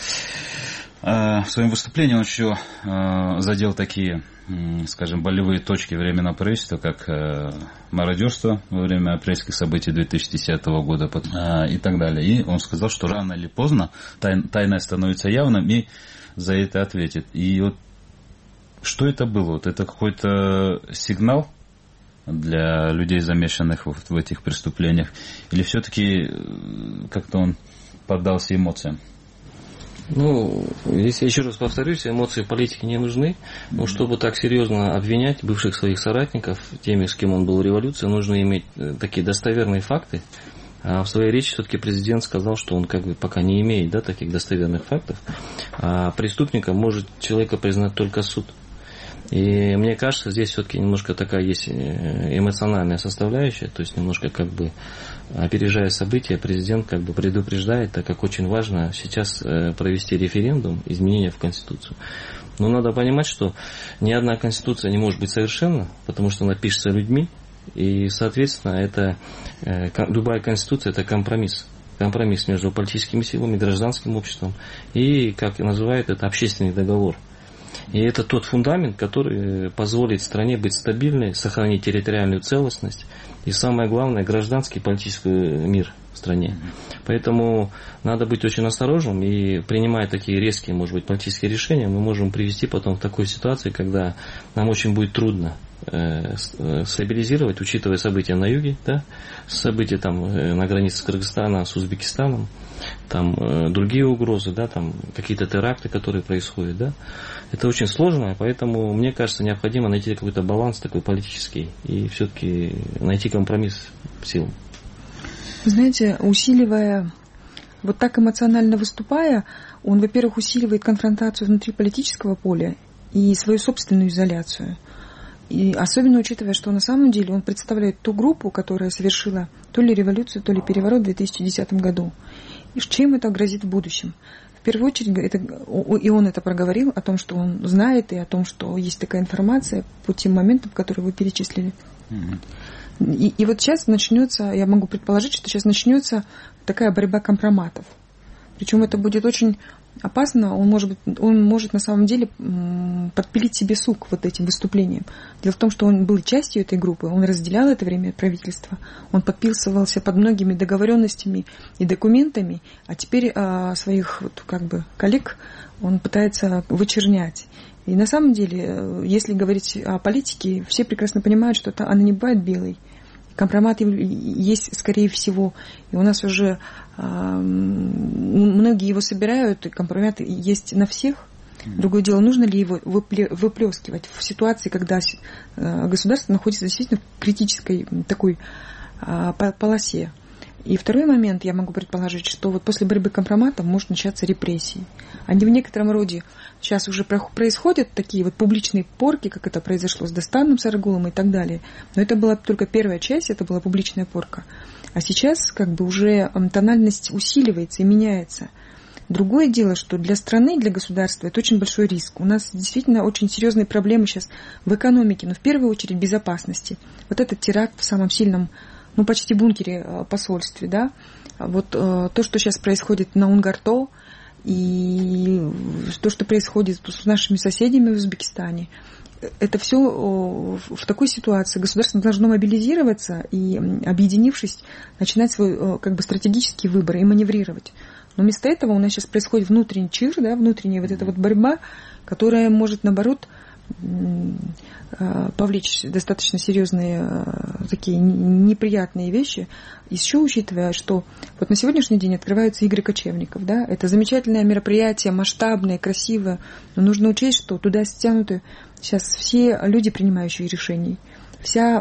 В своем выступлении он еще задел такие, скажем, болевые точки временного правительства, как мародерство во время апрельских событий две тысячи десятого года и так далее. И он сказал, что рано или поздно тайное становится явным, и за это ответит. И вот что это было? Вот это какой-то сигнал для людей, замешанных в, в этих преступлениях? Или все-таки как-то он поддался эмоциям? Ну, если еще раз повторюсь, эмоции в политике не нужны. Но чтобы так серьезно обвинять бывших своих соратников, теми, с кем он был в революции, нужно иметь такие достоверные факты. А в своей речи все-таки президент сказал, что он как бы пока не имеет, да, таких достоверных фактов. А преступником может человека признать только суд. И мне кажется, здесь все-таки немножко такая есть эмоциональная составляющая, то есть немножко как бы опережая события, президент как бы предупреждает, так как очень важно сейчас провести референдум, изменения в Конституцию. Но надо понимать, что ни одна Конституция не может быть совершенна, потому что она пишется людьми, и, соответственно, это, любая Конституция – это компромисс. Компромисс между политическими силами, гражданским обществом и, как называют это, общественный договор. И это тот фундамент, который позволит стране быть стабильной, сохранить территориальную целостность и, самое главное, гражданский политический мир в стране. Поэтому надо быть очень осторожным, и принимая такие резкие, может быть, политические решения, мы можем привести потом в такую ситуацию, когда нам очень будет трудно э, стабилизировать, учитывая события на юге, да, события там на границе с Кыргызстаном, с Узбекистаном, там э, другие угрозы, да, там какие-то теракты, которые происходят, да. Это очень сложно, поэтому, мне кажется, необходимо найти какой-то баланс такой политический и все-таки найти компромисс сил. Вы знаете, усиливая, вот так эмоционально выступая, он, во-первых, усиливает конфронтацию внутри политического поля и свою собственную изоляцию. И особенно учитывая, что на самом деле он представляет ту группу, которая совершила то ли революцию, то ли переворот в две тысячи десятом году. И чем это грозит в будущем? В первую очередь, это, и он это проговорил, о том, что он знает, и о том, что есть такая информация по тем моментам, которые вы перечислили. Mm-hmm. И, и вот сейчас начнется, я могу предположить, что сейчас начнется такая борьба компроматов. Причем это будет очень опасно, он может, быть, он может на самом деле подпилить себе сук вот этим выступлением. Дело в том, что он был частью этой группы, он разделял это время правительства, он подписывался под многими договоренностями и документами, а теперь а, своих вот, как бы, коллег он пытается вычернять. И на самом деле, если говорить о политике, все прекрасно понимают, что это, она не бывает белой. Компромат есть, скорее всего, и у нас уже э, многие его собирают, и компромат есть на всех. Другое дело, нужно ли его выплескивать в ситуации, когда государство находится действительно в критической такой э, полосе. И второй момент, я могу предположить, что вот после борьбы компромата может начаться репрессии. Они в некотором роде сейчас уже происходят такие вот публичные порки, как это произошло с Дастаном Сарыгулом и так далее. Но это была только первая часть, это была публичная порка. А сейчас как бы уже тональность усиливается и меняется. Другое дело, что для страны, для государства это очень большой риск. У нас действительно очень серьезные проблемы сейчас в экономике, но в первую очередь в безопасности. Вот этот теракт в самом сильном, ну, почти бункере посольстве, да, вот э, то, что сейчас происходит на Унгарто, и то, что происходит с нашими соседями в Узбекистане, это все в такой ситуации. Государство должно мобилизироваться и, объединившись, начинать свой как бы стратегический выбор и маневрировать. Но вместо этого у нас сейчас происходит внутренний чир, да, внутренняя вот эта вот борьба, которая может, наоборот, повлечь достаточно серьезные такие неприятные вещи. Еще учитывая, что вот на сегодняшний день открываются игры кочевников, да, это замечательное мероприятие, масштабное, красивое, но нужно учесть, что туда стянуты сейчас все люди, принимающие решения, вся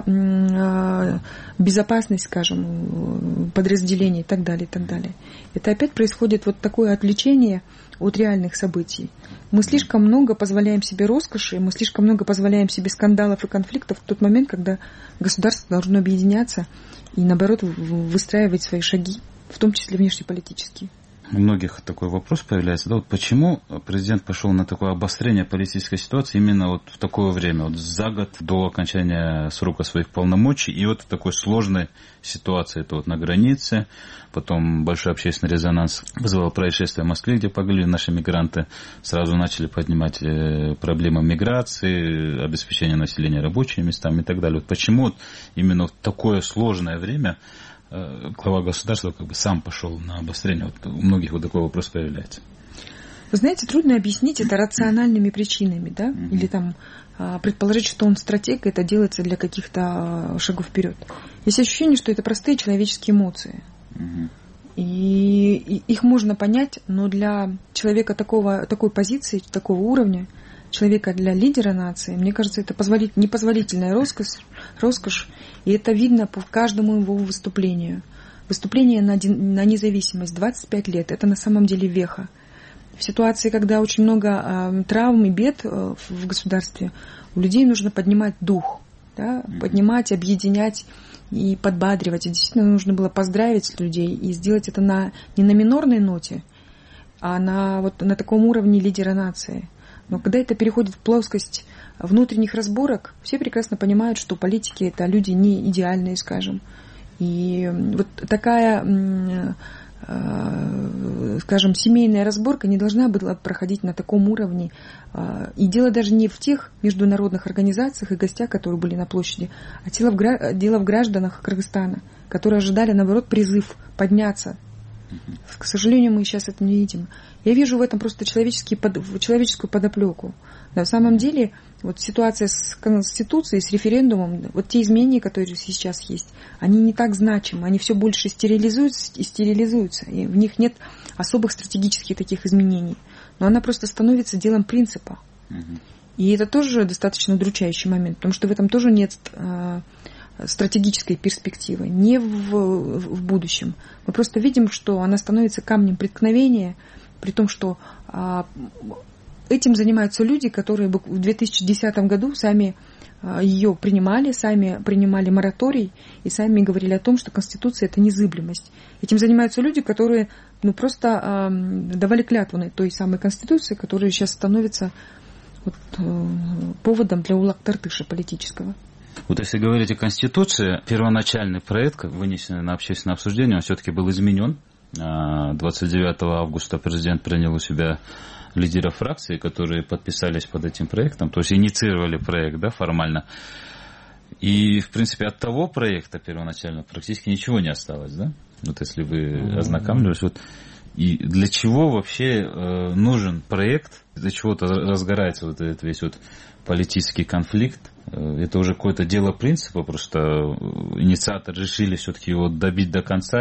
безопасность, скажем, подразделений и так далее, и так далее. Это опять происходит вот такое отвлечение от реальных событий. Мы слишком много позволяем себе роскоши, мы слишком много позволяем себе скандалов и конфликтов в тот момент, когда государство должно объединяться и, наоборот, выстраивать свои шаги, в том числе внешнеполитические. У многих такой вопрос появляется, да, вот почему президент пошел на такое обострение политической ситуации именно вот в такое время, вот за год до окончания срока своих полномочий, и вот в такой сложной ситуации, это вот на границе, потом большой общественный резонанс вызвало происшествие в Москве, где погибли наши мигранты, сразу начали поднимать проблемы миграции, обеспечения населения рабочими местами и так далее. Вот почему вот именно в такое сложное время глава государства как бы сам пошел на обострение? Вот у многих вот такой вопрос появляется. Вы знаете, трудно объяснить это рациональными причинами, да? Mm-hmm. Или там предположить, что он стратег, и это делается для каких-то шагов вперед. Есть ощущение, что это простые человеческие эмоции. Mm-hmm. И, и их можно понять, но для человека такого, такой позиции, такого уровня, человека для лидера нации, мне кажется, это позволить, непозволительная роскошь, роскошь, и это видно по каждому его выступлению. Выступление на, на независимость двадцать пять лет, это на самом деле веха. В ситуации, когда очень много э, травм и бед э, в государстве, у людей нужно поднимать дух, да, mm-hmm. поднимать, объединять и подбадривать. И действительно нужно было поздравить людей и сделать это на, не на минорной ноте, а на, вот, на таком уровне лидера нации. Но когда это переходит в плоскость внутренних разборок, все прекрасно понимают, что политики — это люди не идеальные, скажем. И вот такая, скажем, семейная разборка не должна была проходить на таком уровне. И дело даже не в тех международных организациях и гостях, которые были на площади, а дело в гражданах Кыргызстана, которые ожидали, наоборот, призыв подняться. К сожалению, мы сейчас это не видим. Я вижу в этом просто человеческую подоплеку. На самом деле, вот ситуация с Конституцией, с референдумом, вот те изменения, которые сейчас есть, они не так значимы, они все больше стерилизуются и стерилизуются, и в них нет особых стратегических таких изменений. Но она просто становится делом принципа. Mm-hmm. И это тоже достаточно удручающий момент, потому что в этом тоже нет э, стратегической перспективы, не в, в будущем. Мы просто видим, что она становится камнем преткновения, при том, что э, этим занимаются люди, которые в две тысячи десятом году сами ее принимали, сами принимали мораторий и сами говорили о том, что Конституция — это незыблемость. Этим занимаются люди, которые ну, просто э, давали клятву на той самой Конституции, которая сейчас становится вот, э, поводом для улак-тартыша политического. Вот если говорить о Конституции, первоначальный проект, вынесенный на общественное обсуждение, он все-таки был изменен двадцать девятого августа президент принял у себя лидеров фракции, которые подписались под этим проектом, то есть инициировали проект, да, формально. И, в принципе, от того проекта первоначально практически ничего не осталось, да? Вот если вы ознакомились, вот, и для чего вообще э, нужен проект, для чего-то разгорается вот этот весь вот политический конфликт, это уже какое-то дело принципа, просто инициаторы решили все-таки его добить до конца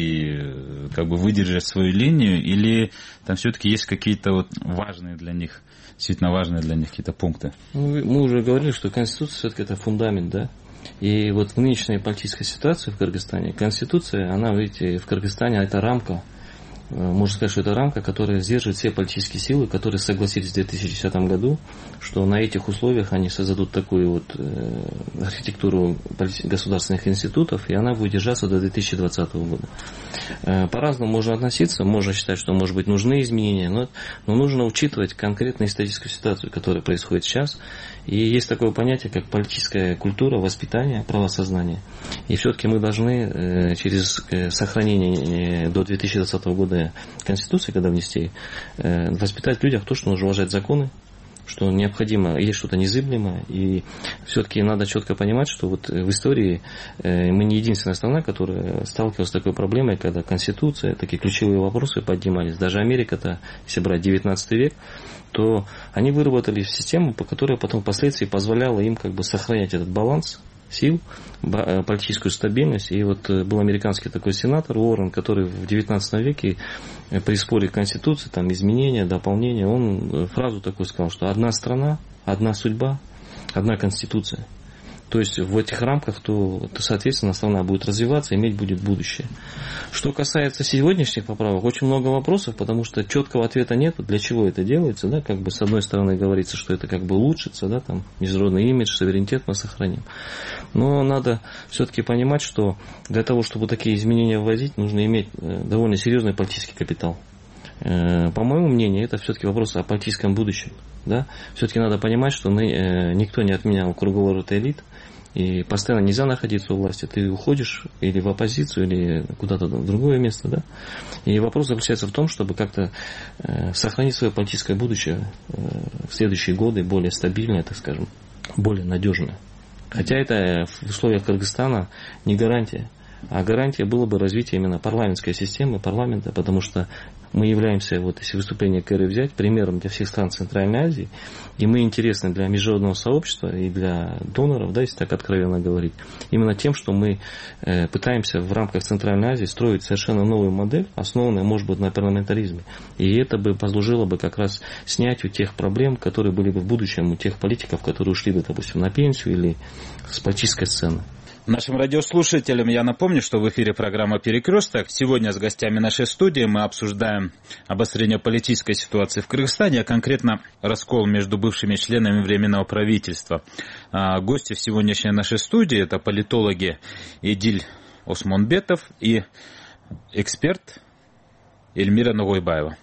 и как бы выдержать свою линию, или там все-таки есть какие-то вот важные для них, действительно важные для них какие-то пункты? Ну, мы уже говорили, что Конституция все-таки это фундамент, да? И вот в нынешней политической ситуации в Кыргызстане, Конституция, она, видите, в Кыргызстане это рамка, можно сказать, что это рамка, которая сдерживает все политические силы, которые согласились в две тысячи десятом году, что на этих условиях они создадут такую вот э, архитектуру государственных институтов, и она будет держаться до две тысячи двадцатого года. Э, по-разному можно относиться, можно считать, что, может быть, нужны изменения, но, но нужно учитывать конкретную историческую ситуацию, которая происходит сейчас. И есть такое понятие, как политическая культура, воспитание, правосознание. И все-таки мы должны э, через э, сохранение э, до две тысячи двадцатого года Конституции, когда внести, э, воспитать в людях то, что нужно уважать законы, что необходимо, есть что-то незыблемое, и все-таки надо четко понимать, что вот в истории э, мы не единственная страна, которая сталкивалась с такой проблемой, когда Конституция, такие ключевые вопросы поднимались. Даже Америка-то, если брать девятнадцатый век, то они выработали систему, по которой потом впоследствии позволяла им как бы сохранять этот баланс сил, политическую стабильность. И вот был американский такой сенатор Уоррен, который в девятнадцатом веке при споре Конституции, там изменения, дополнения, он фразу такую сказал, что одна страна, одна судьба, одна Конституция. То есть в этих рамках, то, то, соответственно, страна будет развиваться, иметь будет будущее. Что касается сегодняшних поправок, очень много вопросов, потому что четкого ответа нет, для чего это делается. Да? Как бы с одной стороны говорится, что это как бы улучшится, да, там, международный имидж, суверенитет мы сохраним. Но надо все-таки понимать, что для того, чтобы такие изменения ввозить, нужно иметь довольно серьезный политический капитал. По моему мнению, это все-таки вопрос о политическом будущем. Да? Все-таки надо понимать, что никто не отменял круговорот элит. И постоянно нельзя находиться у власти. Ты уходишь или в оппозицию, или куда-то в другое место. Да? И вопрос заключается в том, чтобы как-то э, сохранить свое политическое будущее э, в следующие годы, более стабильное, так скажем, более надежное. Хотя это в условиях Кыргызстана не гарантия. А гарантия было бы развитие именно парламентской системы, парламента, потому что мы являемся, вот если выступление Кэрри взять, примером для всех стран Центральной Азии, и мы интересны для международного сообщества и для доноров, да, если так откровенно говорить, именно тем, что мы э, пытаемся в рамках Центральной Азии строить совершенно новую модель, основанную, может быть, на парламентаризме. И это бы послужило бы как раз снятию тех проблем, которые были бы в будущем у тех политиков, которые ушли бы, допустим, на пенсию или с политической сцены. Нашим радиослушателям я напомню, что в эфире программа «Перекресток». Сегодня с гостями нашей студии мы обсуждаем обострение политической ситуации в Кыргызстане, а конкретно раскол между бывшими членами Временного правительства. А гости в сегодняшней нашей студии – это политологи Эдиль Осмонбетов и эксперт Эльмира Ногойбаева.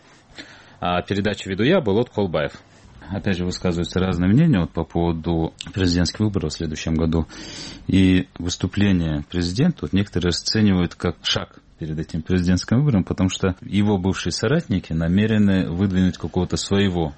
А передачу веду я, Болот Колбаев. Опять же, высказываются разные мнения вот по поводу президентских выборов в следующем году. И выступление президента вот некоторые расценивают как шаг перед этим президентским выбором, потому что его бывшие соратники намерены выдвинуть какого-то своего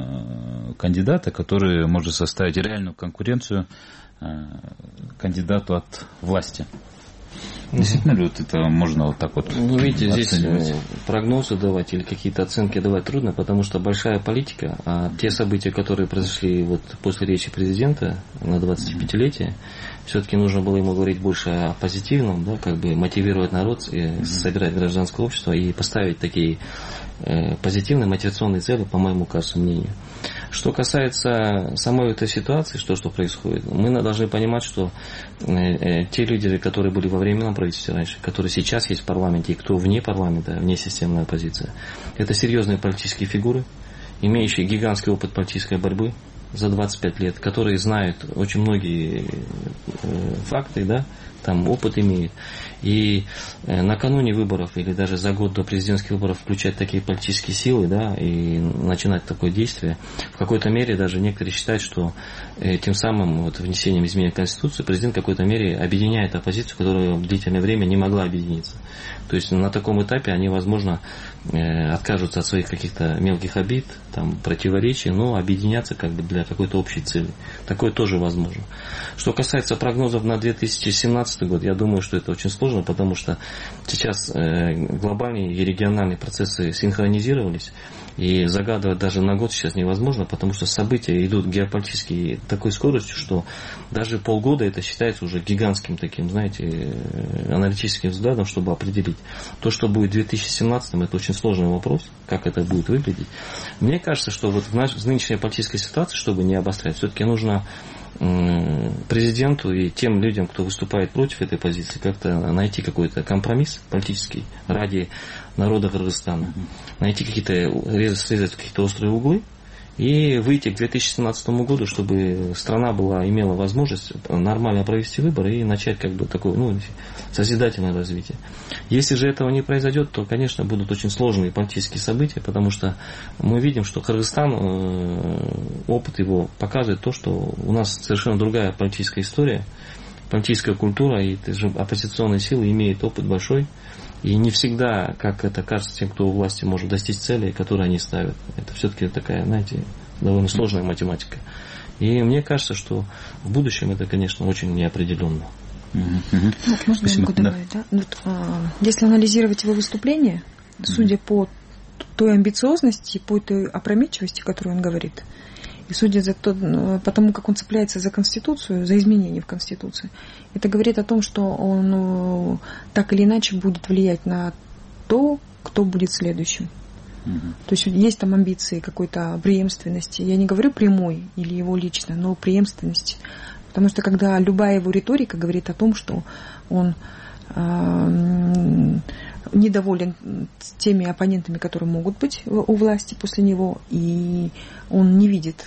э, кандидата, который может составить реальную конкуренцию э, кандидату от власти. Действительно ли вот это можно вот так вот Ну, видите, оценивать? Здесь прогнозы давать или какие-то оценки давать трудно, потому что большая политика, а те события, которые произошли вот после речи президента на двадцатипятилетие, все-таки нужно было ему говорить больше о позитивном, да, как бы мотивировать народ, и собирать гражданское общество и поставить такие э, позитивные мотивационные цели, по моему кажется, мнению. Что касается самой этой ситуации, что, что происходит, мы должны понимать, что э, э, те лидеры, которые были во временном правительстве раньше, которые сейчас есть в парламенте, и кто вне парламента, вне системной оппозиции, это серьезные политические фигуры, имеющие гигантский опыт политической борьбы за двадцать пять лет, которые знают очень многие э, факты, да, там опыт имеют. И э, накануне выборов или даже за год до президентских выборов включать такие политические силы, да, и начинать такое действие, в какой-то мере даже некоторые считают, что э, тем самым вот, внесением изменений в Конституцию президент в какой-то мере объединяет оппозицию, которая в длительное время не могла объединиться. То есть на таком этапе они, возможно, э, откажутся от своих каких-то мелких обид, там, противоречий, но объединятся как бы для какой-то общей цели. Такое тоже возможно. Что касается прогнозов на две тысячи семнадцатый год, я думаю, что это очень сложно, потому что сейчас э, глобальные и региональные процессы синхронизировались, и загадывать даже на год сейчас невозможно, потому что события идут геополитически такой скоростью, что даже полгода это считается уже гигантским таким, знаете, аналитическим взглядом, чтобы определить. То, что будет в две тысячи семнадцатом, это очень сложный вопрос, как это будет выглядеть. Мне кажется, что вот в, наш, в нынешней политической ситуации, чтобы не обострять, все-таки нужно президенту и тем людям, кто выступает против этой позиции, как-то найти какой-то компромисс политический ради народа Кыргызстана, найти какие-то, срезать какие-то острые углы и выйти к две тысячи семнадцатому году, чтобы страна была, имела возможность нормально провести выборы и начать как бы такое, ну, созидательное развитие. Если же этого не произойдет, то, конечно, будут очень сложные политические события, потому что мы видим, что Кыргызстан, опыт его показывает то, что у нас совершенно другая политическая история, политическая культура, и оппозиционные силы имеют опыт большой. И не всегда, как это кажется тем, кто у власти, может достичь целей, которые они ставят. Это все-таки такая, знаете, довольно сложная математика. И мне кажется, что в будущем это, конечно, очень неопределенно. Mm-hmm. Вот, можно я могу добавить, да? Да? Вот, а, если анализировать его выступление, mm-hmm. судя по той амбициозности, по той опрометчивости, которую он говорит, и судя за то, по тому, как он цепляется за Конституцию, за изменения в Конституции, это говорит о том, что он ну, так или иначе будет влиять на то, кто будет следующим. Mm-hmm. То есть есть там амбиции какой-то преемственности. Я не говорю прямой или его лично, но преемственности. Потому что когда любая его риторика говорит о том, что он э, недоволен теми оппонентами, которые могут быть у власти после него, и он не видит,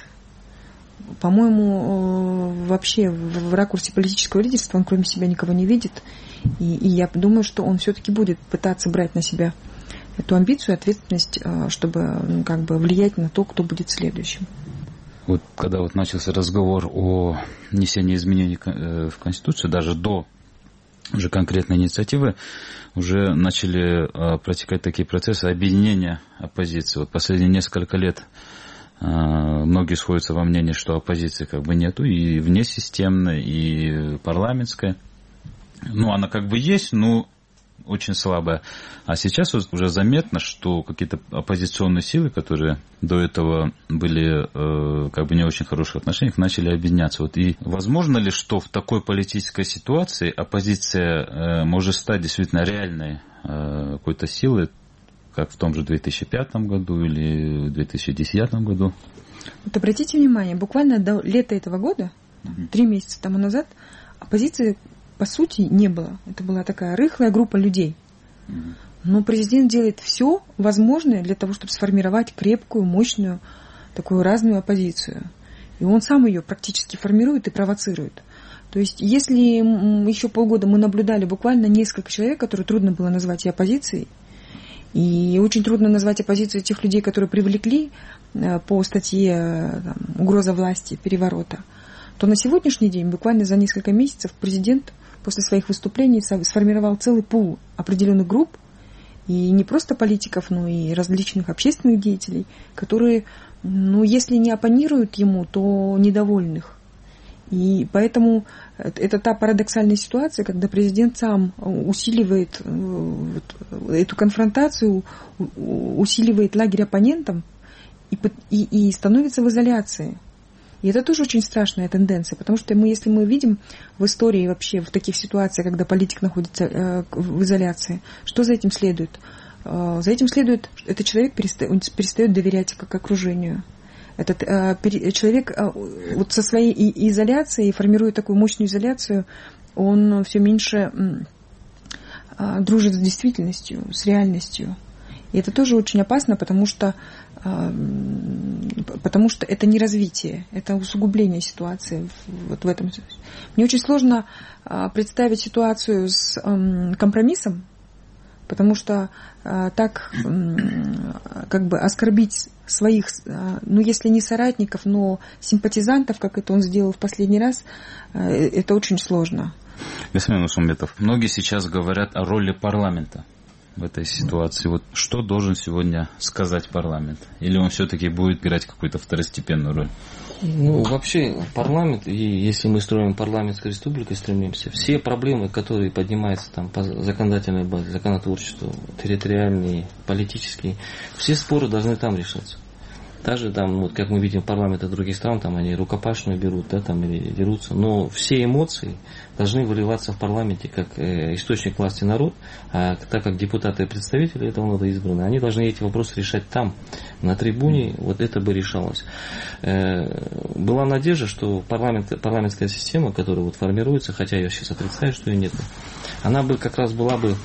по-моему, вообще в ракурсе политического лидерства он кроме себя никого не видит. И, и я думаю, что он все-таки будет пытаться брать на себя эту амбицию, ответственность, чтобы ну, как бы влиять на то, кто будет следующим. Вот когда вот начался разговор о внесении изменений в Конституцию, даже до уже конкретной инициативы, уже начали протекать такие процессы объединения оппозиции. Вот последние несколько лет многие сходятся во мнении, что оппозиции как бы нету, и внесистемная, и парламентская. Ну, она как бы есть, но очень слабая. А сейчас вот уже заметно, что какие-то оппозиционные силы, которые до этого были э, как бы не очень хороших отношениях, начали объединяться. Вот и возможно ли, что в такой политической ситуации оппозиция э, может стать действительно реальной э, какой-то силой, как в том же две тысячи пятом году или две тысячи десятом году? Вот обратите внимание, буквально до лета этого года, mm-hmm. три месяца тому назад, оппозиции по сути не было. Это была такая рыхлая группа людей. Mm-hmm. Но президент делает все возможное для того, чтобы сформировать крепкую, мощную, такую разную оппозицию. И он сам ее практически формирует и провоцирует. То есть, если еще полгода мы наблюдали буквально несколько человек, которые трудно было назвать и оппозицией, и очень трудно назвать оппозицию тех людей, которые привлекли по статье там, «Угроза власти, переворота», то на сегодняшний день, буквально за несколько месяцев, президент после своих выступлений сформировал целый пул определенных групп, и не просто политиков, но и различных общественных деятелей, которые, ну, если не оппонируют ему, то недовольных. И поэтому это та парадоксальная ситуация, когда президент сам усиливает эту конфронтацию, усиливает лагерь оппонентам и, и, и становится в изоляции. И это тоже очень страшная тенденция, потому что мы, если мы видим в истории вообще в таких ситуациях, когда политик находится э, в изоляции, что за этим следует? Э, за этим следует, что этот человек перестает, перестает доверять как окружению. Этот э, пере, человек э, вот со своей и, изоляцией, формируя такую мощную изоляцию, он все меньше э, дружит с действительностью, с реальностью. И это тоже очень опасно, потому что потому что это не развитие, это усугубление ситуации вот в этом. Мне очень сложно представить ситуацию с компромиссом, потому что так как бы оскорбить своих, ну если не соратников, но симпатизантов, как это он сделал в последний раз, это очень сложно. Бисмилла Нурсумбетов, многие сейчас говорят о роли парламента в этой ситуации. Вот что должен сегодня сказать парламент? Или он все-таки будет играть какую-то второстепенную роль? Ну, вообще, парламент, и если мы строим парламентской республикой, стремимся, все проблемы, которые поднимаются там по законодательной базе, законотворчеству, территориальные, политические, все споры должны там решаться. Даже там, вот как мы видим парламенты других стран, там они рукопашную берут, да, там или дерутся, но все эмоции должны выливаться в парламенте как э, источник власти народ, а так как депутаты и представители этого народа избраны, они должны эти вопросы решать там, на трибуне, вот это бы решалось. Э, была надежда, что парламент, парламентская система, которая вот формируется, хотя я сейчас отрицаю, что ее нет, она бы как раз была бы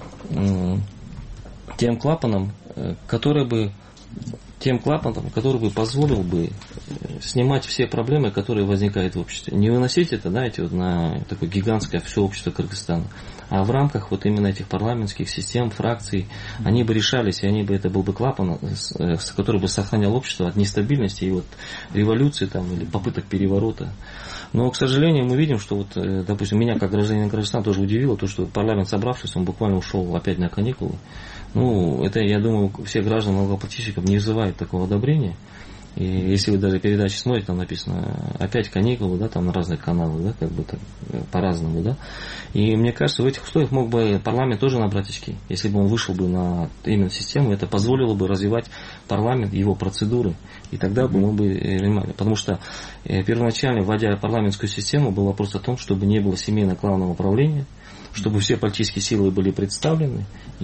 э, тем клапаном, э, который бы тем клапаном, который бы позволил бы снимать все проблемы, которые возникают в обществе. Не выносить это, знаете, вот на такое гигантское все общество Кыргызстана, а в рамках вот именно этих парламентских систем, фракций, они бы решались, и они бы, это был бы клапан, который бы сохранял общество от нестабильности и вот революции там, или попыток переворота. Но, к сожалению, мы видим, что вот, допустим, меня как гражданина Кыргызстана тоже удивило то, что парламент, собравшись, он буквально ушел опять на каникулы. Ну, это, я думаю, все граждан налогоплательщиков не вызывает такого одобрения. И если вы даже передачи смотрите, там написано опять каникулы, да, там на разных каналах, да, как бы так, по-разному, да. И мне кажется, в этих условиях мог бы парламент тоже набрать очки, если бы он вышел бы на именно систему, это позволило бы развивать парламент, его процедуры, и тогда бы мы бы понимали. Потому что первоначально, вводя парламентскую систему, был вопрос о том, чтобы не было семейно-кланового управления, чтобы все политические силы были представлены,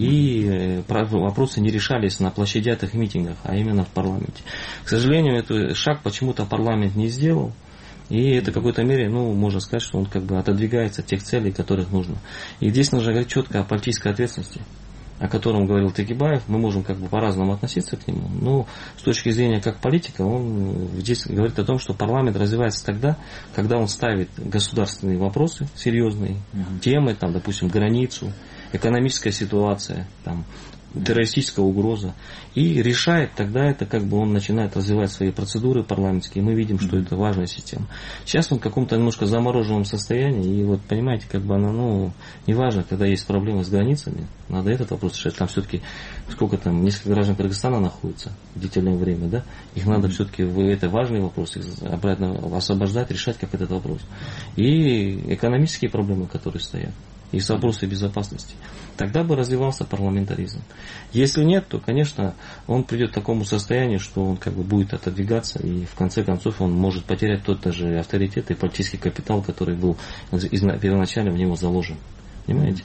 и вопросы не решались на площадях и митингах, а именно в парламенте. К сожалению, этот шаг почему-то парламент не сделал, и это в какой-то мере, ну, можно сказать, что он как бы отодвигается от тех целей, которых нужно. И здесь нужно говорить четко о политической ответственности, о котором говорил Текебаев. Мы можем как бы по-разному относиться к нему, но с точки зрения как политика, он здесь говорит о том, что парламент развивается тогда, когда он ставит государственные вопросы, серьезные mm-hmm. темы, там, допустим, границу, экономическая ситуация, там, террористическая угроза, и решает, тогда это как бы он начинает развивать свои процедуры парламентские, и мы видим, что mm-hmm. это важная система. Сейчас он в каком-то немножко замороженном состоянии, и вот понимаете, как бы она, ну, неважно, когда есть проблемы с границами, надо этот вопрос решать, там все-таки сколько там, несколько граждан Кыргызстана находится в длительное время, да, их надо mm-hmm. все-таки, это важный вопрос, их обратно освобождать, решать как этот вопрос. И экономические проблемы, которые стоят, и вопросы безопасности. Тогда бы развивался парламентаризм. Если нет, то, конечно, он придет к такому состоянию, что он как бы будет отодвигаться, и в конце концов он может потерять тот же авторитет и политический капитал, который был первоначально в него заложен. Понимаете?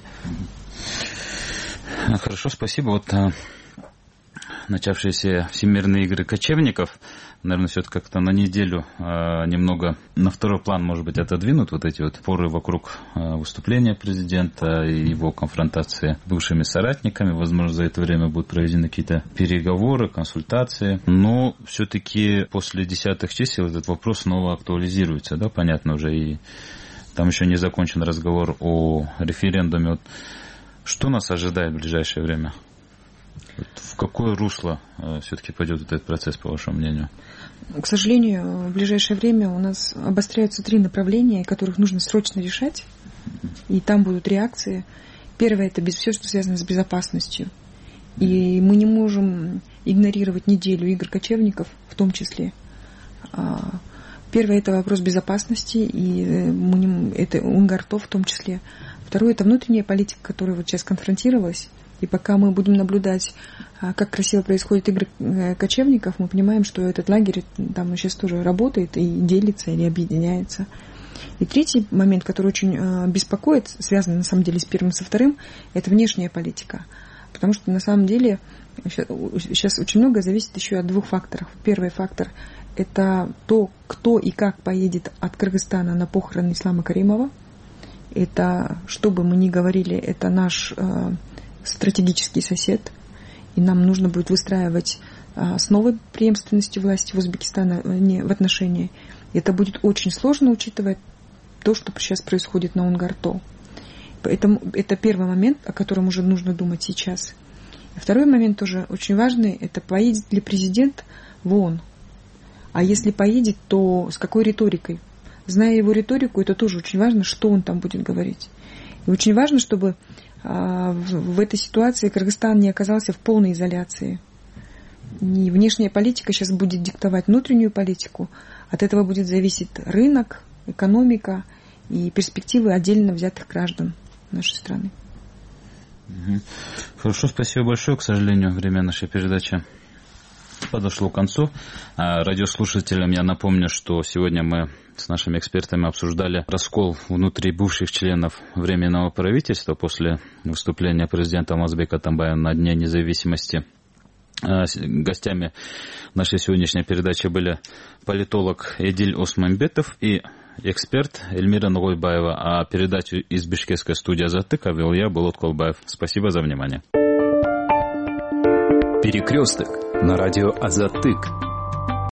Хорошо, спасибо. Вот начавшиеся всемирные игры кочевников, наверное, все-таки как-то на неделю э, немного на второй план, может быть, отодвинут вот эти вот споры вокруг э, выступления президента и его конфронтации с бывшими соратниками. Возможно, за это время будут проведены какие-то переговоры, консультации. Но все-таки после десятых чисел этот вопрос снова актуализируется, да, понятно уже. И там еще не закончен разговор о референдуме. Вот что нас ожидает в ближайшее время? В какое русло э, все-таки пойдет этот процесс, по вашему мнению? К сожалению, в ближайшее время у нас обостряются три направления, которых нужно срочно решать, и там будут реакции. Первое – это все, что связано с безопасностью. И мы не можем игнорировать неделю игр кочевников в том числе. Первое – это вопрос безопасности, и мы не, это Унгартов в том числе. Второе – это внутренняя политика, которая вот сейчас конфронтировалась. И пока мы будем наблюдать, как красиво происходят игры кочевников, мы понимаем, что этот лагерь там сейчас тоже работает и делится или объединяется. И третий момент, который очень беспокоит, связан на самом деле с первым и со вторым, это внешняя политика. Потому что на самом деле сейчас очень многое зависит еще от двух факторов. Первый фактор – это то, кто и как поедет от Кыргызстана на похороны Ислама Каримова. Это, что бы мы ни говорили, это наш стратегический сосед, и нам нужно будет выстраивать с новой преемственностью власти в Узбекистане в отношении. Это будет очень сложно, учитывая то, что сейчас происходит на Унгар-То. Поэтому это первый момент, о котором уже нужно думать сейчас. И второй момент тоже очень важный, это поедет ли президент в ООН. А если поедет, то с какой риторикой? Зная его риторику, это тоже очень важно, что он там будет говорить. И очень важно, чтобы а, в, в этой ситуации Кыргызстан не оказался в полной изоляции. И внешняя политика сейчас будет диктовать внутреннюю политику. От этого будет зависеть рынок, экономика и перспективы отдельно взятых граждан нашей страны. Хорошо, спасибо большое. К сожалению, время нашей передачи подошло к концу. Радиослушателям я напомню, что сегодня мы с нашими экспертами обсуждали раскол внутри бывших членов Временного правительства после выступления президента Алмазбека Атамбаева на Дне независимости. Гостями нашей сегодняшней передачи были политолог Эдиль Османбетов и эксперт Эльмира Нугойбаева. А передачу из бишкекской студии «Азаттык» вел я, Болот Колбаев. Спасибо за внимание. Перекресток на радио «Азаттык».